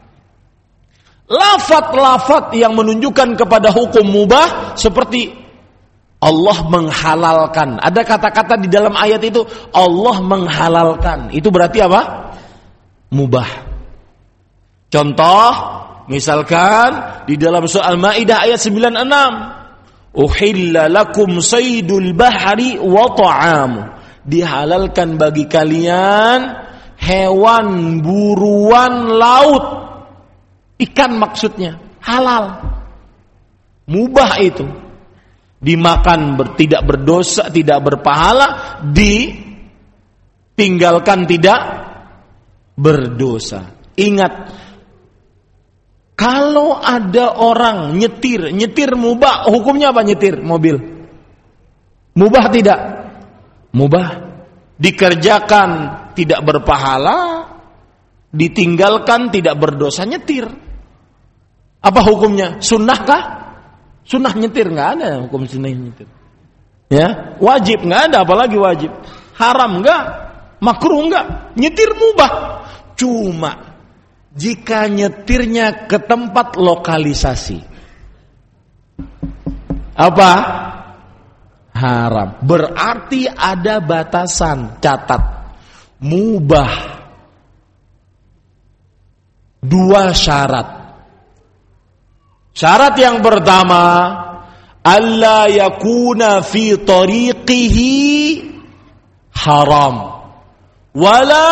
Lafaz-lafaz yang menunjukkan kepada hukum mubah seperti Allah menghalalkan. Ada kata-kata di dalam ayat itu Allah menghalalkan. Itu berarti apa? Mubah. Contoh, misalkan di dalam surah Al-Maidah ayat sembilan puluh enam, uhilla lakum saydul bahri wa ta'amu. Dihalalkan bagi kalian hewan buruan laut. Ikan maksudnya, halal. Mubah itu. Dimakan ber, tidak berdosa, tidak berpahala, ditinggalkan tidak berdosa. Ingat, kalau ada orang nyetir, nyetir mubah, hukumnya apa nyetir mobil? Mubah tidak? Mubah. Dikerjakan tidak berpahala, ditinggalkan tidak berdosa, nyetir. Apa hukumnya? Sunnah kah? Sunnah nyetir nggak ada hukum sunnah nyetir. Ya, wajib nggak ada, apalagi wajib. Haram nggak, makruh nggak, nyetir mubah. Cuma jika nyetirnya ke tempat lokalisasi, apa? Haram. Berarti ada batasan. Catat, mubah dua syarat. Syarat yang pertama, alla yakuna fi tariqihi haram wala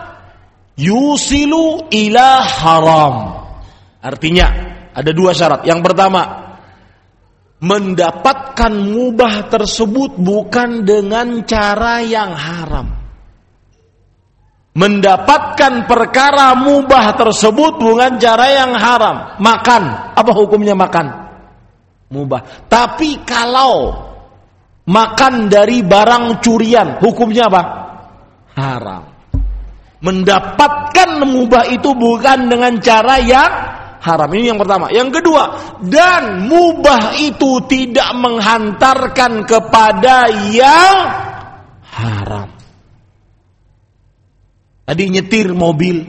yusilu ila haram. Artinya ada dua syarat. Yang pertama, mendapatkan mubah tersebut bukan dengan cara yang haram. Mendapatkan perkara mubah tersebut bukan cara yang haram. Makan, apa hukumnya makan? Mubah. Tapi kalau makan dari barang curian, hukumnya apa? Haram. Mendapatkan mubah itu bukan dengan cara yang haram. Ini yang pertama. Yang kedua, dan mubah itu tidak menghantarkan kepada yang haram. Tadi nyetir mobil,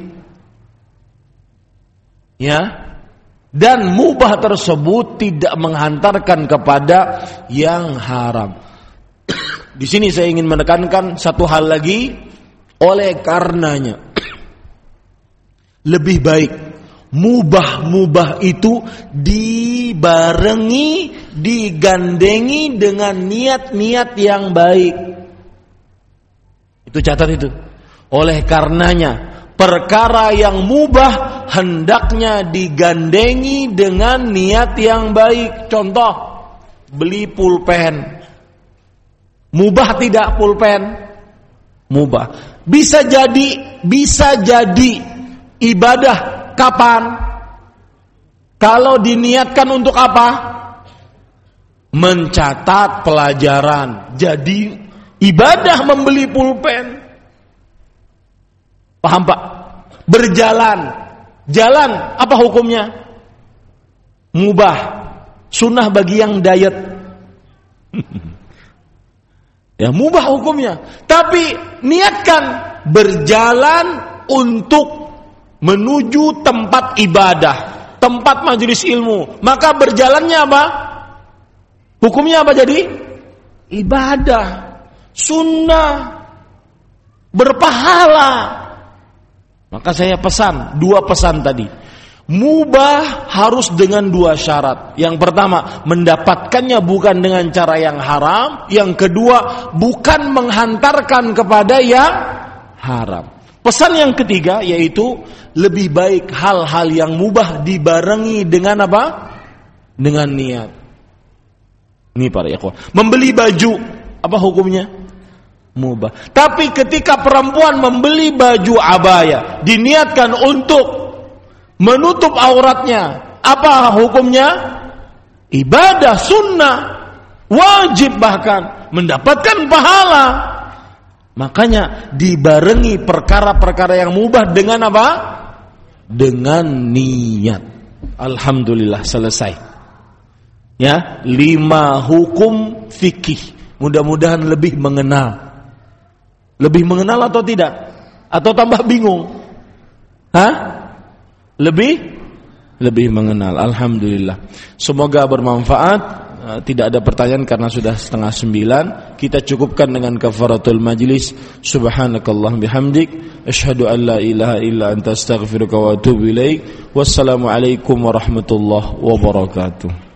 ya, dan mubah tersebut tidak menghantarkan kepada yang haram. Di sini saya ingin menekankan satu hal lagi. Oleh karenanya, lebih baik mubah-mubah itu dibarengi, digandengi dengan niat-niat yang baik. Itu catat itu. Oleh karenanya, perkara yang mubah hendaknya digandengi dengan niat yang baik. Contoh, beli pulpen. Mubah tidak pulpen? Mubah. Bisa jadi, bisa jadi ibadah kapan? Kalau diniatkan untuk apa? Mencatat pelajaran. Jadi ibadah membeli pulpen. Paham Pak? Berjalan. Jalan, apa hukumnya? Mubah. Sunnah bagi yang diet. Ya, mubah hukumnya. Tapi niatkan berjalan untuk menuju tempat ibadah, tempat majelis ilmu. Maka berjalannya apa? Hukumnya apa jadi? Ibadah. Sunnah. Berpahala. Maka saya pesan, dua pesan tadi. Mubah harus dengan dua syarat. Yang pertama, mendapatkannya bukan dengan cara yang haram. Yang kedua, bukan menghantarkan kepada yang haram. Pesan yang ketiga yaitu lebih baik hal-hal yang mubah dibarengi dengan apa? Dengan niat. Ini para ikhwan. Membeli baju, apa hukumnya? Mubah. Tapi ketika perempuan membeli baju abaya, diniatkan untuk menutup auratnya, apa hukumnya? Ibadah sunnah, wajib bahkan mendapatkan pahala. Makanya dibarengi perkara-perkara yang mubah dengan apa? Dengan niat. Alhamdulillah selesai. Ya, lima hukum fikih. Mudah-mudahan lebih mengenal. Lebih mengenal atau tidak? Atau tambah bingung? Hah? Lebih lebih mengenal. Alhamdulillah. Semoga bermanfaat. Tidak ada pertanyaan karena sudah setengah sembilan. Kita cukupkan dengan kafaratul majlis. Subhanakallah bihamdik, asyhadu an la ilaha illa anta astaghfiruka wa atubu ilaik. Wassalamualaikum warahmatullahi wabarakatuh.